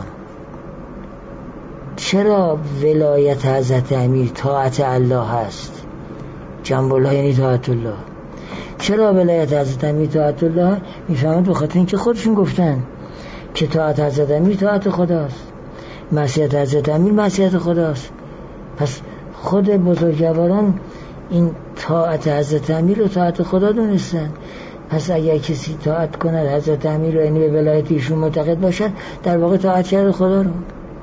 چرا ولایت حضرت امیر طاعت الله هست؟ جنب الله یعنی طاعت الله. چرا ولایت حضرت امیر طاعت الله؟ میفهمد به خاطر اینکه خودشون گفتن که طاعت حضرت امیر طاعت خداست، معصیت حضرت امیر معصیت خداست. پس خود بزرگواران این طاعت حضرت امیر رو طاعت خدا دونستن. پس اگر کسی طاعت کند حضرت امیر رو، یعنی به ولایت ایشون معتقد باشد، در واقع طاعت کرد خدا رو.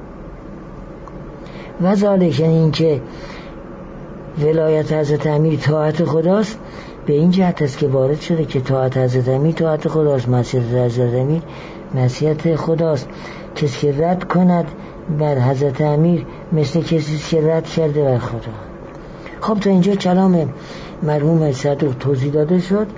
و ذالک یعنی این که ولایت حضرت امیر طاعت خداست، به این جهت است که وارد شده که طاعت حضرت امیر طاعت خداست، معصیت حضرت امیر معصیت خداست. کسی که رد کند بر حضرت امیر مثل کسی که رد کرده بر خدا. خب تا اینجا کلام مرحوم صدوق توضیح داده شد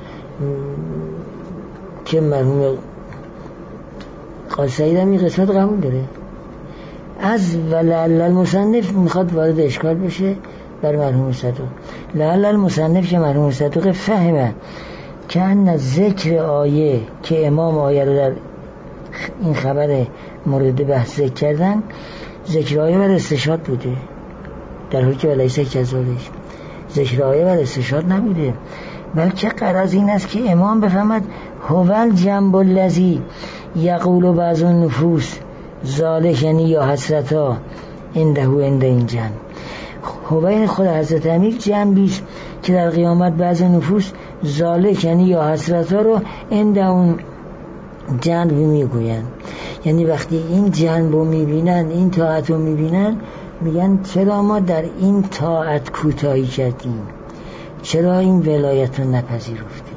که مرحوم قاضی سعید هم این قسمت قبول داره. از ولعل المصنف میخواد وارد اشکال بشه بر مرحوم صدوق. لعل المصنف که مرحوم صدوق فهمه که ان ذکر آیه که امام آیه رو در این خبر مورد بحث ذکر کردن، ذکر آیه بر استشهاد بوده، در حالی که ولیسه کذالک ذکر آیه بر استشهاد نبوده، بلکه غرض این است که امام بفهمد هوال جنب الذی یقول بعض النفوس ذالک یعنی یا حسرتا عنده عند این جنب. هوال خود حضرت امیر جنبیست که در قیامت بعض نفوس ذالک یعنی یا حسرتا رو عند اون جنب میگوین. یعنی وقتی این جنب رو میبینن، این طاعت رو میبینن، میگن چرا ما در این طاعت کوتاهی کردیم، چرا این ولایت رو نپذیرفتیم.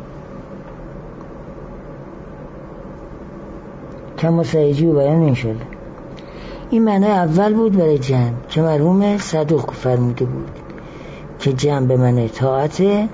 کما سعیجی و بیان میشد. این معنی اول بود برای جنب که مرحوم صدوق فرموده بود که جنب من طاعته،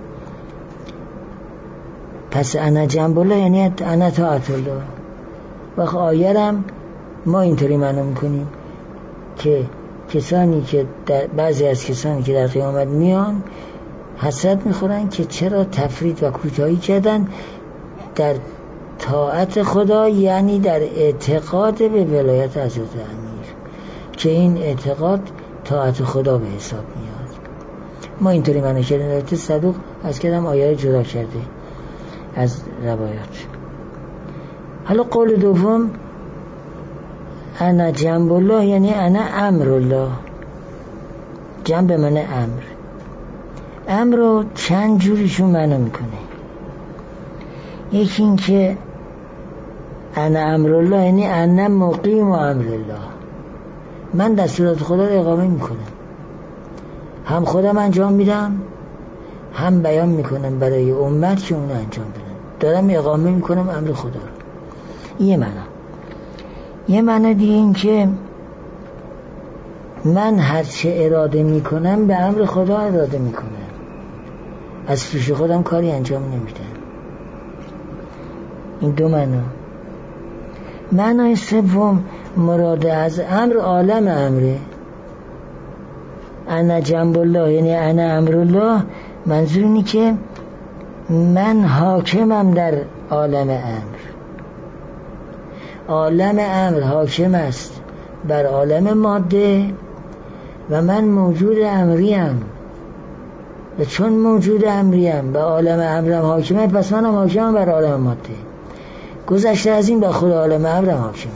پس انا جنب الله یعنی انا طاعت الله. و آیرم ما اینطوری معنی میکنیم که کسانی که در بعضی از کسانی که در قیامت میان حسرت میخورن که چرا تفرید و کوتاهی کردن در طاعت خدا، یعنی در اعتقاد به ولایت حضرت امیر، که این اعتقاد طاعت خدا به حساب میاد. ما اینطوری معنی کردیم. البته صدوق از کردم آیه جدا کرده از روایات. حالا قول دوم انا جنب الله یعنی انا امر الله، جنب من امر. امر رو چند جوریشون معنا میکنه. یکی این که انا امر الله یعنی انا مقیم و امر الله، من دستورات خدا رو اقامه میکنم، هم خودم انجام میدم هم بیان میکنم برای امت که اونو انجام بدن، دارم اقامه میکنم امر خدا رو. یه معنا. یه معنا دیگه این که من هرچه اراده میکنم به امر خدا اراده میکنم، از پیش خودم کاری انجام نمیدم. این دو معنا. معنای سوم مراد از امر عالم امره. انا جنب الله یعنی انا امر الله، منظور اینه که من حاکمم در عالم امر. عالم امر حاکم است بر عالم ماده و من موجود امریم و چون موجود امریم و عالم امرم حاکمه، پس منم حاکمم بر عالم ماده. گذشته از این با خود عالم امرم حاکمم،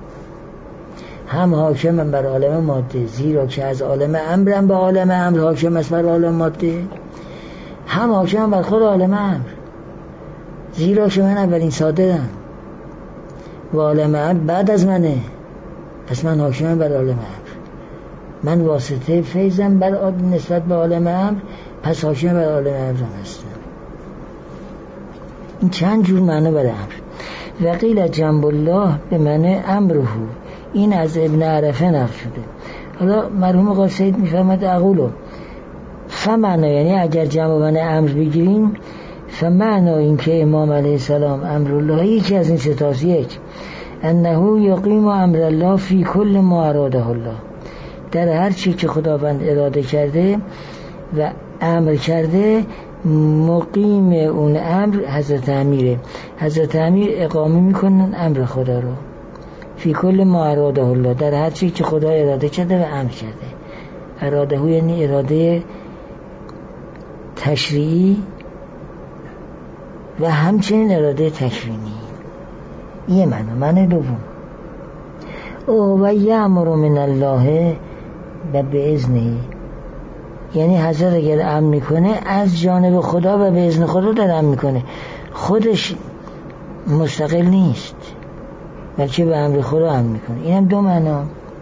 هم حاکمم بر عالم ماده زیرا که از عالم امرم به عالم امر حاکم است بر عالم ماده، هم حاکمم بر خود عالم امر زیرا که من اولین صادرم و عالم امر بعد از منه، پس من حاکمم بر عالم امر. من واسطه فیضم بر نسبت به عالم امر، پس حاکم بر عالم امرم هستم. این چند جور معنی بر امر. و قیل جنب الله به معنی امره، این از ابن عرفه نقل شده. حالا مرحوم قاضی سعید میفرماد اقولو فمعنا، یعنی اگر جنب معنی امر بگیریم، فمعنا این که امام علیه السلام امر الله یکی از این ستاست. یک انه یقیم امر الله فی کل ما اراده الله، در هر چی که خداوند اراده کرده و امر کرده مقیم اون امر حضرت امیره. حضرت امیر اقامه میکنن امر خدا رو فی کل ما اراده الله، در هر چی که خدا اراده کرده و امر کرده. اراده ها یعنی اراده تشریعی و همچنین اراده تکوینی. یه معنی. معنی دوم او و یأمر من الله و به اذنه، یعنی حضرت اگر امر میکنه از جانب خدا و به اذن خدا داره امر میکنه، خودش مستقل نیست بلکه به امر خدا امر میکنه. اینم دو معنا.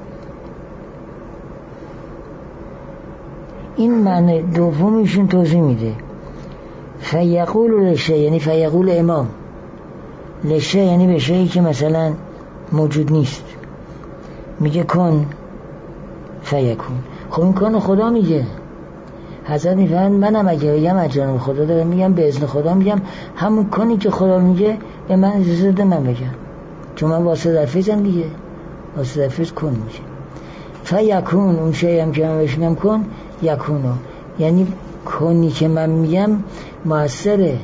این معنی دومیشون توضیح میده. فیقول لشه یعنی فیقول امام لشه یعنی به شیئی که مثلا موجود نیست، میگه کن فیکون. خب این کن خدا میگه. حضرت میفهمن منم اگه بگم از جانب خدا دارم میگم، به اذن خدا میگم، همون کنی که خدا میگه به من اجازه ده من بگم، چون من واسه در فیضم دیگه، واسه در فیض کن میشه. فیکون اون شیئی هم که من بهش میگم کن یکونو، یعنی کنی که من میگم مؤثره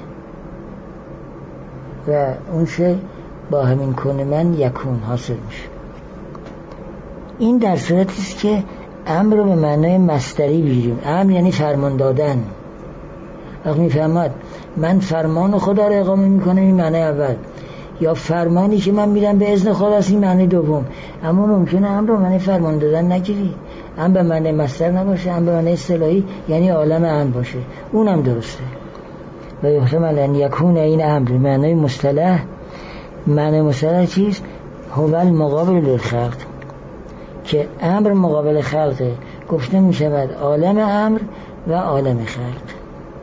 و اون شی با همین کن من یکون حاصل میشه. این در صورتی است که امر رو به معنای مصدری بگیریم. امر یعنی فرمان دادن. وقتی میفهمد من فرمان خدا رو اقامه میکنم، این معنی اول، یا فرمانی که من میدم به اذن خدا است، این معنی دوم. اما ممکنه امر رو معنی فرمان دادن نگیری، امر به معنی مصدر نباشه، امر به معنی اصطلاحی یعنی عالم امر باشه، اونم درسته. و یحتمل ان یکون این امر معنی مصطلح. معنی مصطلح چیست؟ هو المقابل للخلق، که امر مقابل خلقه. گفته می شود عالم امر و عالم خلق.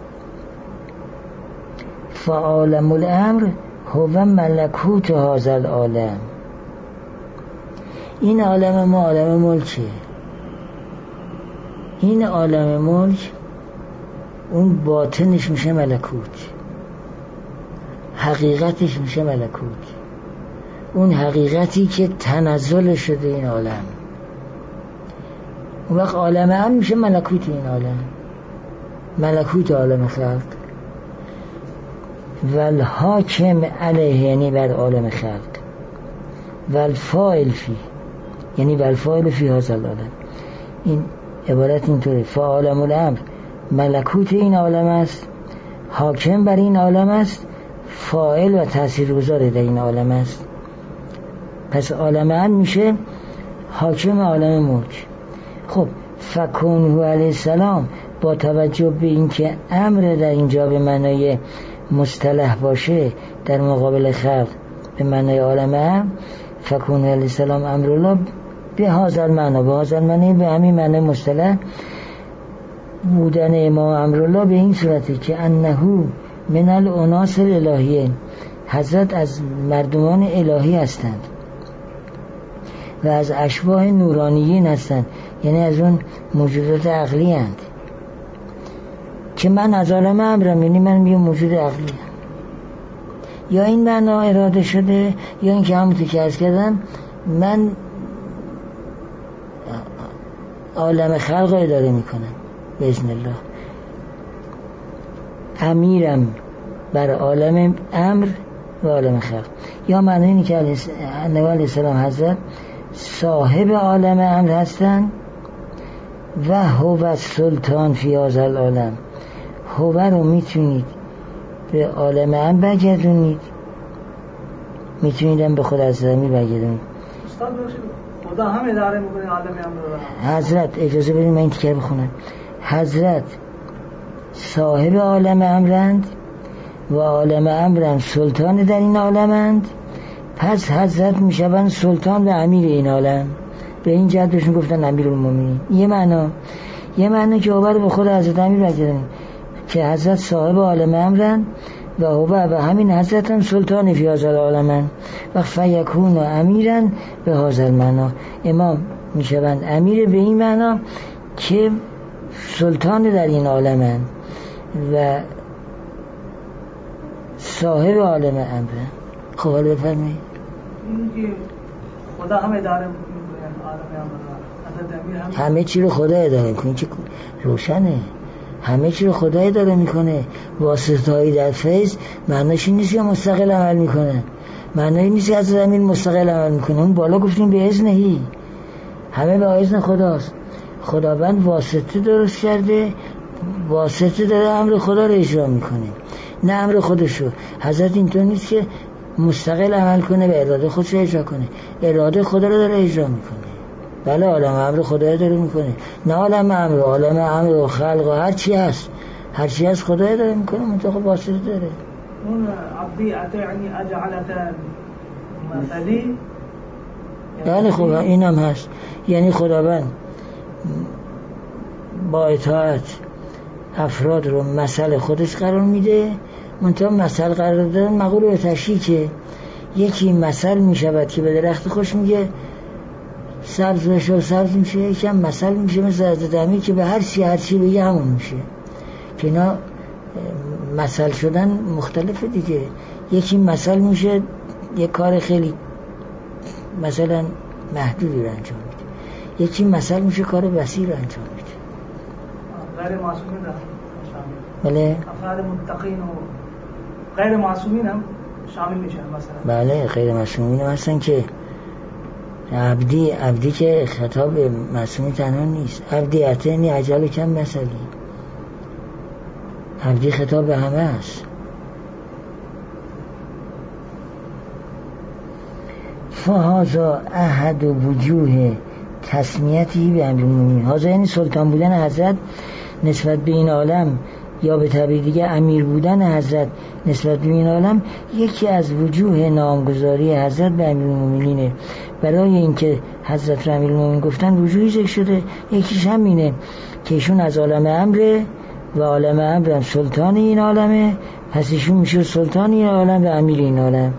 فعالم الامر هو ملکوت هذا العالم. این عالم ما عالم ملکه. این عالم ملک اون باطنش میشه ملکوت، حقیقتش میشه ملکوت. اون حقیقتی که تنزل شده این عالم، اون وقت عالم هم میشه ملکوت این عالم، ملکوت عالم خلق. والحاکم علیه یعنی بر عالم خلق، والفاعل فی یعنی والفاعل فی هذا العالم. این عبارت اینطوره: فعالم الامر ملکوت این عالم است، حاکم بر این عالم است، فاعل و تاثیرگذار در این عالم است. پس عالم امر میشه حاکم عالم ملک. خب فکونه علیه السلام با توجه به اینکه امر در اینجا به معنای مصطلح باشه، در مقابل خلق به معنای عالم امر، فکونه علیه السلام امرالله به هازل معنا، به هازل معنی به همین معنی مصطلح بودن امام امرالله به این صورتی که انهو من الاناس الالهیه، حضرت از مردمان الهی هستند و از اشباح نورانیین هستند، یعنی از اون موجودات عقلی هستند که من از عالم امرم، یعنی من میگم موجود عقلی هم. یا این معنا اراده شده یا این که همونطور که عرض کردم من عالم خلق رو اداره میکنم باذن الله، امیرم بر عالم امر و عالم خلق. یا معنی اینه که نبی علیه السلام حضرت صاحب عالم امر هستن و هو سلطان فی هذا العالم. هو رو میتونید به عالم امر برگردونید، میتونیدم به خود از زمین برگردونید. استاد خدا هم اداره میکنه عالم امر. حضرت اجازه بدید من این تیکر بخونم. حضرت صاحب عالم امرند و عالم امرند سلطان در این عالمند، پس حضرت میشوند سلطان و امیر این عالم. به این جهت بهشون گفتن امیرالمومنین. یه معنا یه معنا که اوبر به خود حضرت امیر برگردن که حضرت صاحب عالم امرند و اوبر و همین حضرت هم سلطان فی هذا العالم و فیکون و امیرن به هذا المعنا. امام میشوند امیر به این معنا که سلطان در این عالمند و صاحب عالم امره. خب حالا بفرمایید. این که خدا هم اداره میکنه عالم امر، هم همه چی رو خدا اداره میکنه، چه روشنه. همه چی رو خدا اداره میکنه. واسطه‌ای در فیض معناش این نیست که مستقل عمل میکنه، معنایی نیست که از زمین مستقل عمل میکنه. اون بالا گفتیم به اذنهی، همه به اذن خداست. خداوند واسطه درست کرده، واسطه داره امر خدا رو اجرا میکنه، نه امر خودشو. حضرت اینطور نیست که مستقل عمل کنه به اراده خودش اجرا کنه، اراده خدا رو داره اجرا میکنه. بله عالم امر خدا داره میکنه، نه عالم امر، عالم امر و خلق و هر چی هست، هر چی هست خدا داره میکنه، منطقه واسطه داره. اون عبدی اطیعنی اجعلک مثلی، یعنی خب اینم هست، یعنی خداوند با اطاعت افراد رو مثل خودش قرار میده. منطقه مثل قرار دادن مقول به تشریح که یکی مثل میشود که به درخت خوش میگه سبز بشه و سبز میشه، یکی هم مثل میشه مثل حضرت امیر که به هر چی هر چی بگه همون میشه. که اینا مثل شدن مختلفه دیگه. یکی مثل میشه یک کار خیلی مثلا محدودی رو انجام میده، یکی مثل میشه کار وسیع رو انجام میده. غیر معصومین بله افراد متقین و غیر معصومین هم شامل میشن مثلا. بله غیر معصومین هم هستن که عبدی عبدی که خطاب معصومی تنها نیست. عبدی اتنی عجل کم مثلی، عبدی خطاب به همه است. فهذا احد وجوه تسمیتی به امیرالمومنین. هذا یعنی سلطان بودن حضرت نسبت به این عالم، یا به تعبیر دیگه امیر بودن حضرت نسبت به این عالم یکی از وجوه نامگذاری حضرت به امیرالمومنینه. برای اینکه حضرت رو امیرالمومنین گفتن وجوهی ذکر شده، یکیش همینه که ایشون از عالم امره و عالم امر هم سلطان این عالمه، پس ایشون میشه سلطان این عالم و امیر این عالم.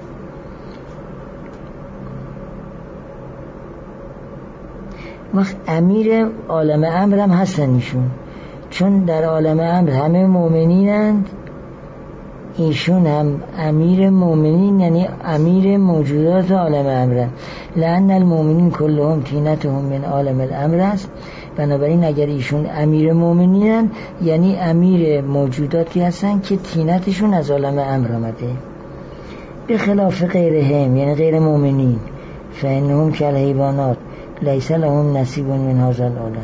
وقت امیر عالم امر هم هستن ایشون، چون در عالم امر همه مؤمنینند، ایشون هم امیر مؤمنین یعنی امیر موجودات عالم امرند. لأن المؤمنین کلهم طینتهم من عالم الامر است. بنابراین اگر ایشون امیر مؤمنینن یعنی امیر موجوداتی هستن که طینتشون از عالم امر آمده. به خلاف غیرهم یعنی غیر مؤمنین، فانهم کالحیوانات لیس لهم نصیب من هذا العالم.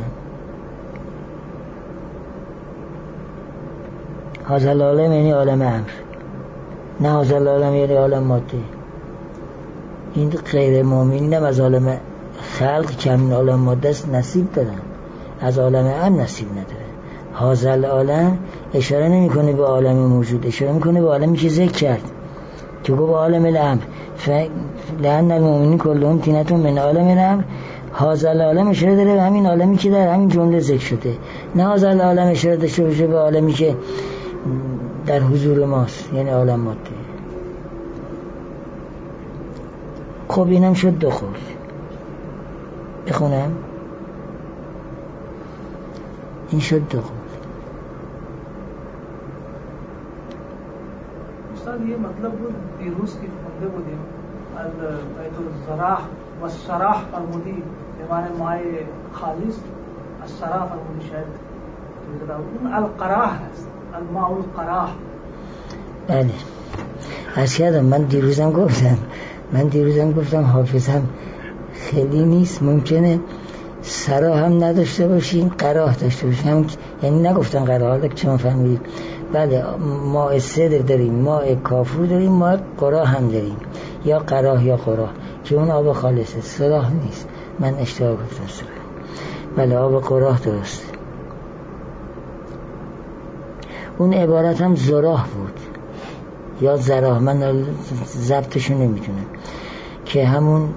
هذا العالم یعنی عالم امر، نه هذا العالم یعنی عالم ماده. این غیر مؤمنین هم از عالم خلق که همین عالم ماده است نصیب دارن، از عالم امر نصیب نداره. هذا العالم اشاره نمی کنه به عالم موجود، اشاره میکنه به عالمی که ذکر کرد که گفت عالم الامر. لأن المؤمنین کلهم طینتهم من عالم الامر. هذا العالم اشاره داره به همین عالمی که در همین جمله ذکر شده، نه هذا العالم اشاره داشته باشه به عالمی که در حضور ماست یعنی عالم ماده. خب اینم شد دو خورد. بخونم این شد دو خورد. استاد استاد یه مطلب بود دیروز که خونده بودیم از بیت الزراح و الصراح فرمودی به معنی مای خالص، الصراح فرمودی شاید اون القراح هست، الماء القراح. بله از کردم من دیروزم گفتم من دیروزم گفتم حافظم خیلی نیست، ممکنه سرا هم نداشته باشیم قراه داشته باشیم، یعنی نگفتن قراه، حالا که شما فهمیدید. بله ماء صدر داریم، ماء کافور داریم، ماء قراه هم داریم، یا قراه یا قراه که اون آب خالصه، صراح نیست. من اشتباه گفتم صراح. بله آب قراه درست. اون عبارت هم زراح بود یا زراح، من ضبطشو نمیدونم، که همون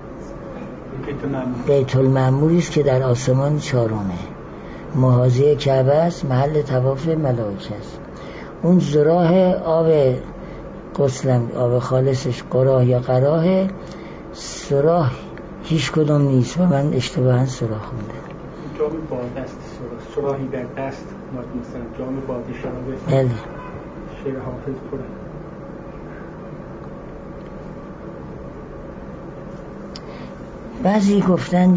بیت المعموری است که در آسمان چهارمه، محاذی کعبه است، محل طواف ملائکه است. اون زراح آب غسلم، آب خالصش قراه یا قراه، سراح هیچ کدوم نیست و من اشتباها سراح خوندم. جام باده است، سراحی در دست، مثلا جام باده شراب. بله شعر حافظ پره. بعضی گفتن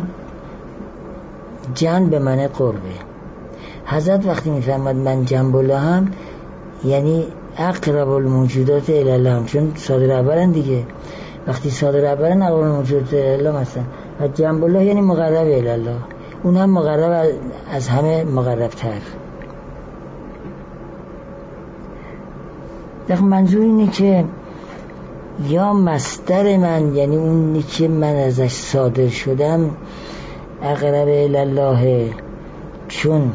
جنب من قربه. حضرت وقتی میفهمد من جنب الله هم یعنی اقرب الموجودات الی الله هم، چون صادر اولن دیگه، وقتی صادر اولن اقرب الموجودات الی الله مثلا، و جنب الله یعنی مقرب الی الله، اون هم مقرب از همه مقرب تر. در منظور اینه که یا مصدر من یعنی اونی که من ازش صادر شدم اقرب الی الله، چون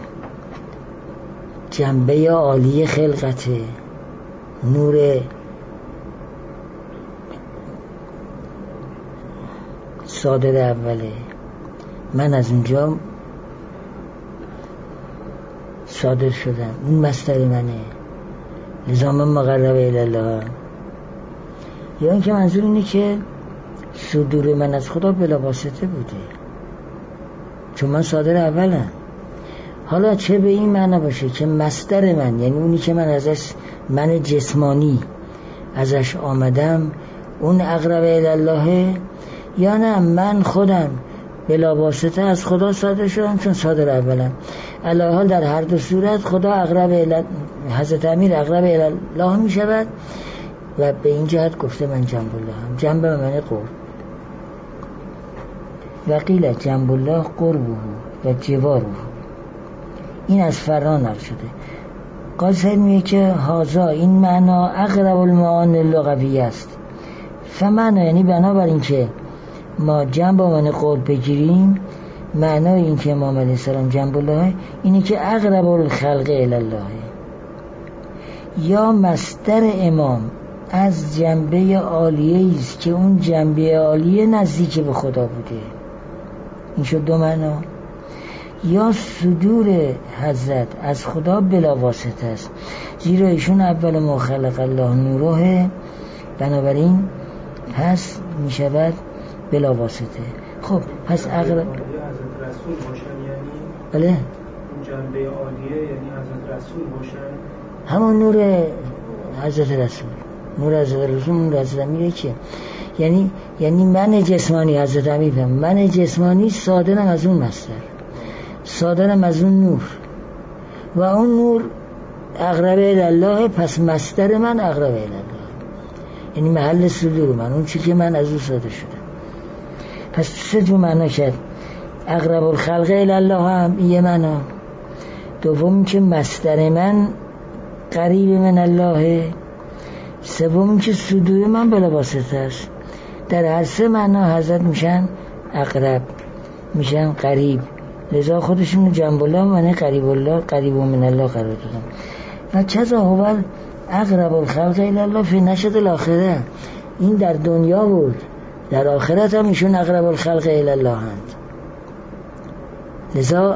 جنبه عالی خلقته، نور صادر اوله، من از اونجا صادر شدم، اون مصدر منه، لذا من مقرب الی الله. یا اینکه منظور اینه که صدور من از خدا بلا واسطه بوده، چون من صادر اولم. حالا چه به این معنی باشه که مصدر من یعنی اونی که من ازش، من جسمانی ازش آمدم، اون اقرب الی الله، یا نه من خودم بلا واسطه از خدا صادر شدم چون صادر اولم. علی حال در هر دو صورت خدا اقرب الی، حضرت امیر اقرب الی الله می شود و به این جهت گفته من جنب الله هم، جنب من قرب. و قیل جنب الله قربه و جواره، این از فرا نقل شده. قاصد میگه که هازا این معنا اقرب المعانی اللغوی است. فمعنا یعنی بنابراین که ما جنب من قرب بگیریم، معنای این که امام علیه السلام جنب الله اینه که اقرب الخلق الی الله، یا مصدر امام از جنبه عالیه است که اون جنبه عالیه نزدیک به خدا بوده. این شد دو معنا. یا صدور حضرت از خدا بلا واسطه است، زیرا ایشون اول ما خلق الله نوره، بنابراین پس می شود بلا واسطه. خب پس اقرب حضرت رسول باشن، یعنی بله اون جنبه عالیه یعنی حضرت رسول باشن، همون نور حضرت رسول، نور حضرت رسول، نور حضرت امیر که یعنی یعنی من جسمانی، حضرت امیر فهم من جسمانی صادرم از اون مصدر، صادرم از اون نور و اون نور اقرب الی الله، پس مصدر من اقرب الی الله، یعنی محل صدور من، اون چی که من از اون صادر شدم. پس سه جو معنا کرد. اقرب الخلق الی الله هم یه معنا، دوم که مصدر من قریب من الله، سوم که صدور من بلا واسطه است. در هر سه معنا حضرت میشن اقرب، میشن قریب، لذا خودشون جنب الله معنی قریب الله، قریب من الله قرار دادن. و کذا هو اقرب الخلق الی الله فی نشأة الاخره، این در دنیا بود، در آخرت هم ایشون اقرب الخلق الی الله هست. لذا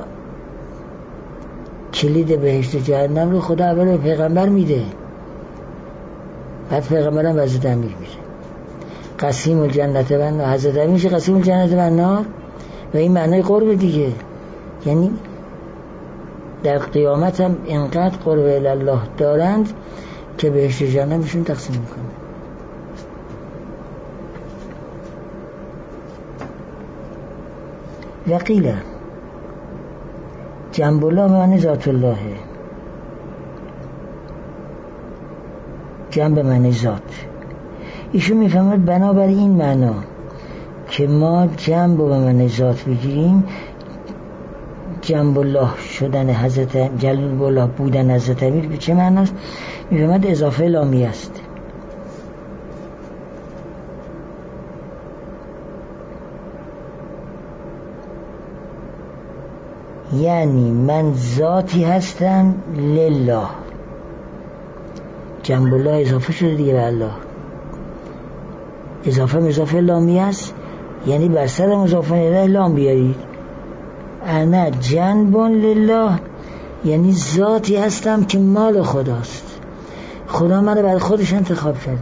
کلید بهشت و جهنم رو خدا اول به پیغمبر میده، بعد پیغمبر هم حضرت امیر میشه قسیم الجنت و النار، حضرت امیر میشه قسیم الجنت و النار، و این معنی قرب دیگه، یعنی در قیامت هم اینقدر قرب الی الله دارند که بهشت جهنمشون تقسیم میکنه. وقیله جنب الله معنی ذات الله، جنب معنی ذات. ایشون میفهمد بنابر این معنا که ما جنب و معنی ذات بگیریم، جنب الله شدن حضرت جلال الله بودن حضرت امیر به چه معناست؟ میفهمد اضافه لامی است. یعنی من ذاتی هستم لله، جنب الله اضافه شده دیگه به الله. اضافه مضافه لامی است، یعنی بر سر مضافه الیه لام بیارید. انا جنب لله یعنی ذاتی هستم که مال خداست، خدا من برای خودش انتخاب کرده.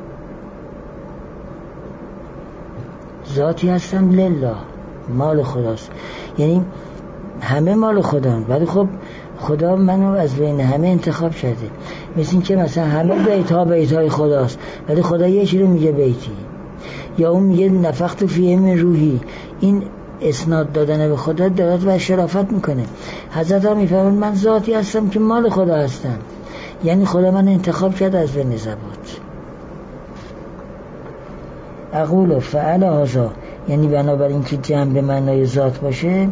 ذاتی هستم لله، مال خداست، یعنی همه مال خدان، ولی خب خدا منو از بین همه انتخاب کرده. مثل این که مثلا همه بیت ها بیت های خداست، ولی خدا یه چیزی میگه بیتی، یا اون میگه نفخت فیه من روحی. این اسناد دادن به خدا دلالت بر شرافت میکنه. حضرت ها میفهمن من ذاتی هستم که مال خدا هستم، یعنی خدا من انتخاب کرده از بین زبات. اقول و فعل هذا یعنی بنابراین که جنب معنای ذات باشه،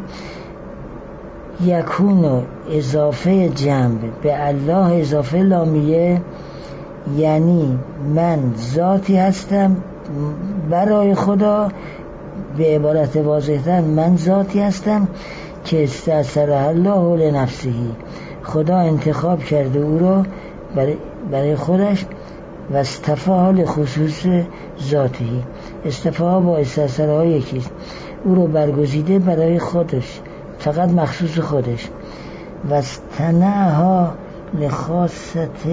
یکون اضافه جنب به الله اضافه لامیه، یعنی من ذاتی هستم برای خدا. به عبارت واضح‌تر من ذاتی هستم که استأثر الله لنفسه، خدا انتخاب کرده او رو برای, برای خودش و استفاها لخصوص ذاتی. استفاها با استأثرها یکیست، او رو برگزیده برای خودش، فقط مخصوص خودش. و استنعها لخاصت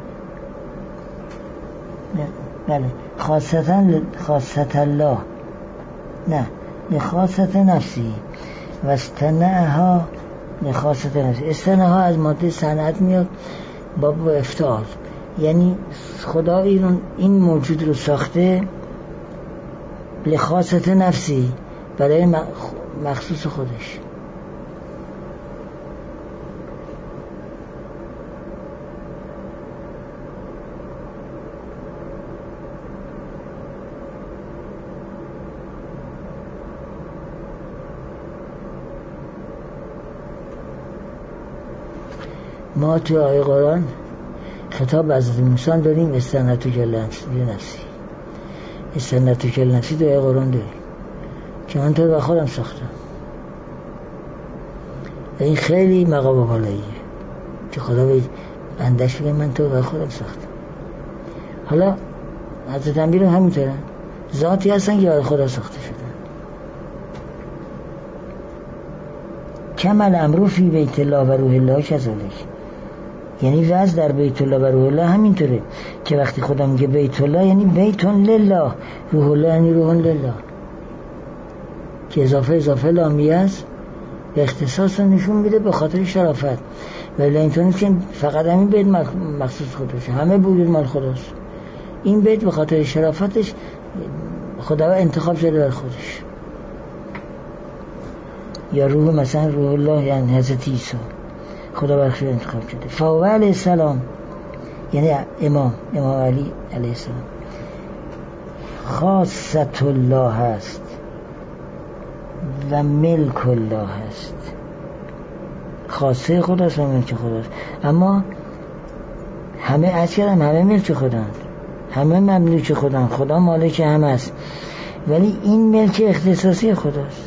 بله خاصتا خاصت الله نه لخاصت نفسی و استنعها لخاصت نفسی. استنعها از ماده صنعت میاد باب افتعال، یعنی خدا این این موجود رو ساخته لخاصت نفسی برای مخصوص خودش. ما تو آیه قرآن خطاب از موسی داریم استنتو کل نفسی، استنتو کل نفسی تو آیه قرآن داریم که من تو رو خودم ساختم. این خیلی مقام بالاییه که خدا به بندش بگه من تو رو خودم ساختم. حالا حضرت امیر هم همینطورن، ذاتی هستن که برای خدا ساخته شدن. کمل امرو فی بیت الله و روح الله کذالک، یعنی وضع در بیت الله و روح الله همینطوره که وقتی خدا میگه بیت الله یعنی بیتون لله، روح الله یعنی روح لله، که اضافه اضافه لامیه است به اختصاص رو نشون میده به خاطر شرافت. ولی اینطور نیست که فقط همین بیت مخصوص خودشه، همه بود مال خداست. این بیت به خاطر شرافتش خدا انتخاب شده بر خودش. یا روح مثلا روح الله یعنی حضرت عیسی، خدا برخش انتخاب کرده. فاوه علیه السلام یعنی امام امام علی علیه السلام خاصت الله هست و ملک الله هست. خاصه خداست و ملک خداست، اما همه از کردم همه ملک خداست، همه مملوک خداست، خدا مالک همه است، ولی این ملک اختصاصی خداست.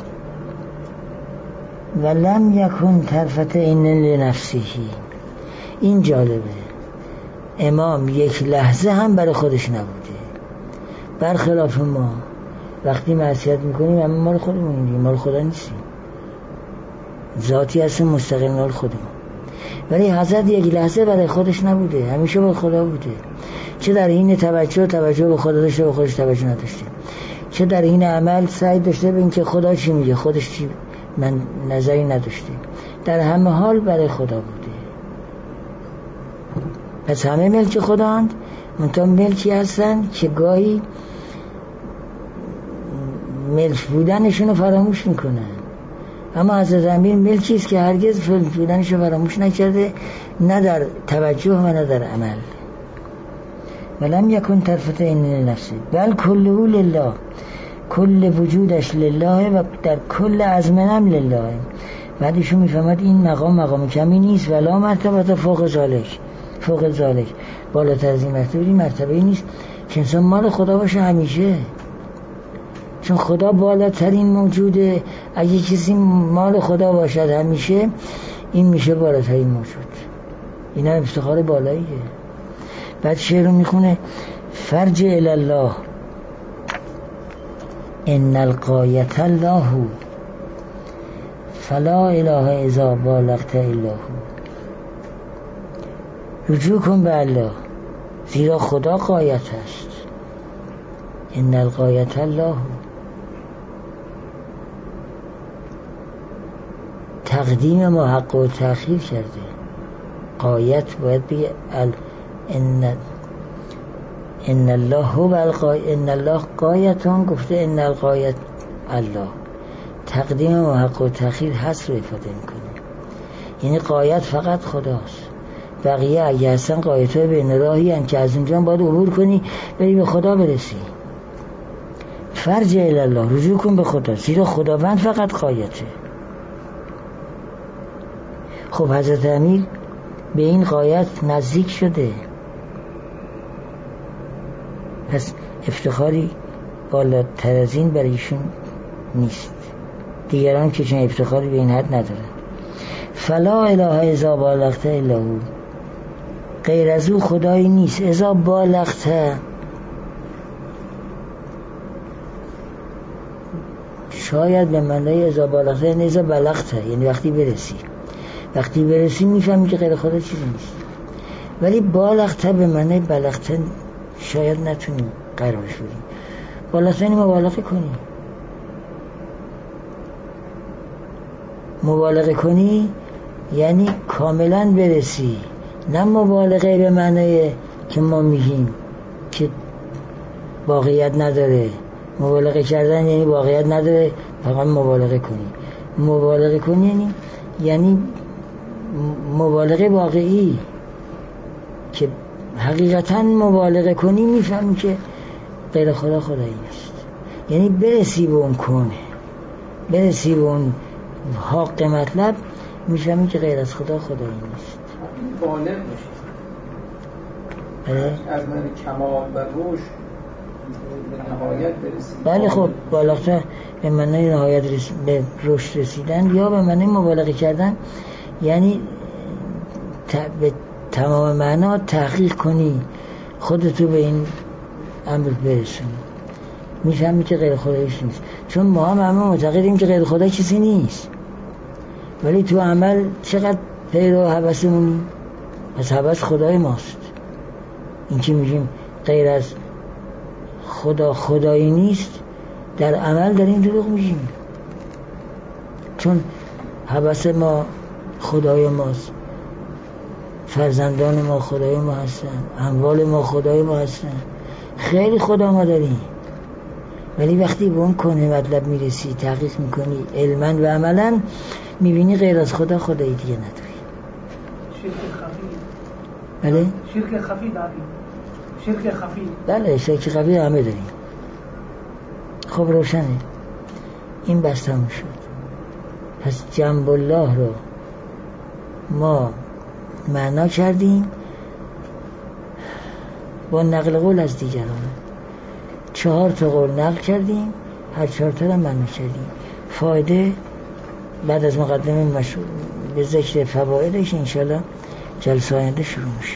ولم یکن طرفت این لنفسه. این جالبه، امام یک لحظه هم برای خودش نبوده، برخلاف ما وقتی معصیت میکنیم اما مال خودمون، مال خدا نیستیم، ذاتی هستیم مستقل مال خودمون. ولی حضرت یک لحظه برای خودش نبوده، همیشه با خدا بوده، چه در این توجه توجه به خدا داشته، به خودش توجه نداشته، چه در این عمل سعی داشته به این که خدا چی میگه خودش چی من نظری نداشته، در همه حال برای خدا بوده. پس همه ملک خداند، منتها ملکی هستن که گاهی ملک بودنشون رو فراموش میکنن. اما حضرت امیر ملکی است که هرگز ملک بودنش رو فراموش نکرده، نه در توجه و نه در عمل. ولم یکن طرفت این نفسه بل کله لله، کل وجودش لله و در کل عزمنم لله. بعدشون میفهمد این مقام مقام کمی نیست، ولا مرتبه فوق ذالک، فوق ذالک بالاتر از این مرتبه مرتبه نیست که انسان مال خدا باشه همیشه، چون خدا بالاترین موجوده. اگه کسی مال خدا باشد همیشه، این میشه بالاترین موجود. این هم افتخار بالاییه. بعد شعر رو میخونه فرج الله ان الغایة الله فلا اله اذا بالغت الا هو. رجوع کن به الله، زیرا خدا غایت است. ان الغایة الله، تقدیم ما حق و تأخیر کرده. غایت باید بگه ال... ان ان الله هو الغایة، ان الله غایتون، گفته ان الغایة الله. تقدیم ما حق و تأخیر هست رو افاده میکنه، یعنی غایت فقط خداست. بقیه اگه هستن غایت های بین راهی هن که از اونجا باید عبور کنی بری به خدا برسی. فرج الله، رجوع کن به خدا، زیرا خداوند فقط غایته. خب حضرت امیر به این غایت نزدیک شده، پس افتخاری بالاتر از این برای ایشون نیست. دیگران که چون افتخاری به این حد ندارن. فلا اله اذا بالغت الا هو، غیر از او خدایی نیست. اذا بالغت شاید به معنای اذا بالغت یعنی اذا بلغت، یعنی وقتی برسی. وقتی برسی میفهمی که غیر خدا چیزی نیست. ولی بالغت به معنای بلغت شاید نتونیم قرارش بدیم. بالغت یعنی مبالغه کنی، مبالغه کنی یعنی کاملا برسی، نه مبالغه به معنای که ما میگیم که واقعیت نداره. مبالغه کردن یعنی واقعیت نداره، فقط مبالغه کنی. مبالغه کنی یعنی یعنی مبالغه واقعی که حقیقتا مبالغه کنی میفهمی که غیر خدا خدایی نیست. یعنی برسی به اون کنه، برسی به اون حق مطلب، میفهمی که غیر از خدا خدایی نیست. بالغ میشه از من کمال و رشد به نهایت برسی. بله خب بالغتر به معنی نهایت رس... به رشد رسیدن، یا به معنی مبالغه کردن یعنی ت... به تمام معنا تحقیق کنی، خودتو به این امر برسونی، میفهمی که غیر خدایش نیست. چون ما هم همه معتقدیم که غیر خدا چیزی نیست، ولی تو عمل چقدر پیرو هوسمونی. پس هوس خدای ماست. این که میگیم غیر از خدا خدایی نیست، در عمل در این دروغ میگیم، چون هوس ما خدای ماست، فرزندان ما خدای ما هستن، اموال ما خدای ما هستن، خیلی خدا ما داریم. ولی وقتی به اون کنه مطلب میرسی، تحقیق میکنی علما و عملا، میبینی غیر از خدا خدایی دیگه نداری. شرک خفی. بله؟ شرک خفی داریم. شرک خفی. بله شرک خفی همه داریم. خب روشنه. این بس تموم شد. پس جنب الله رو ما معنا کردیم با نقل قول از دیگران. چهار تا قول نقل کردیم، هر چهار تا رو معنا کردیم. فایده بعد از مقدمه مشروع به ذکر فوایدش انشالله جلسه آینده شروع میشه.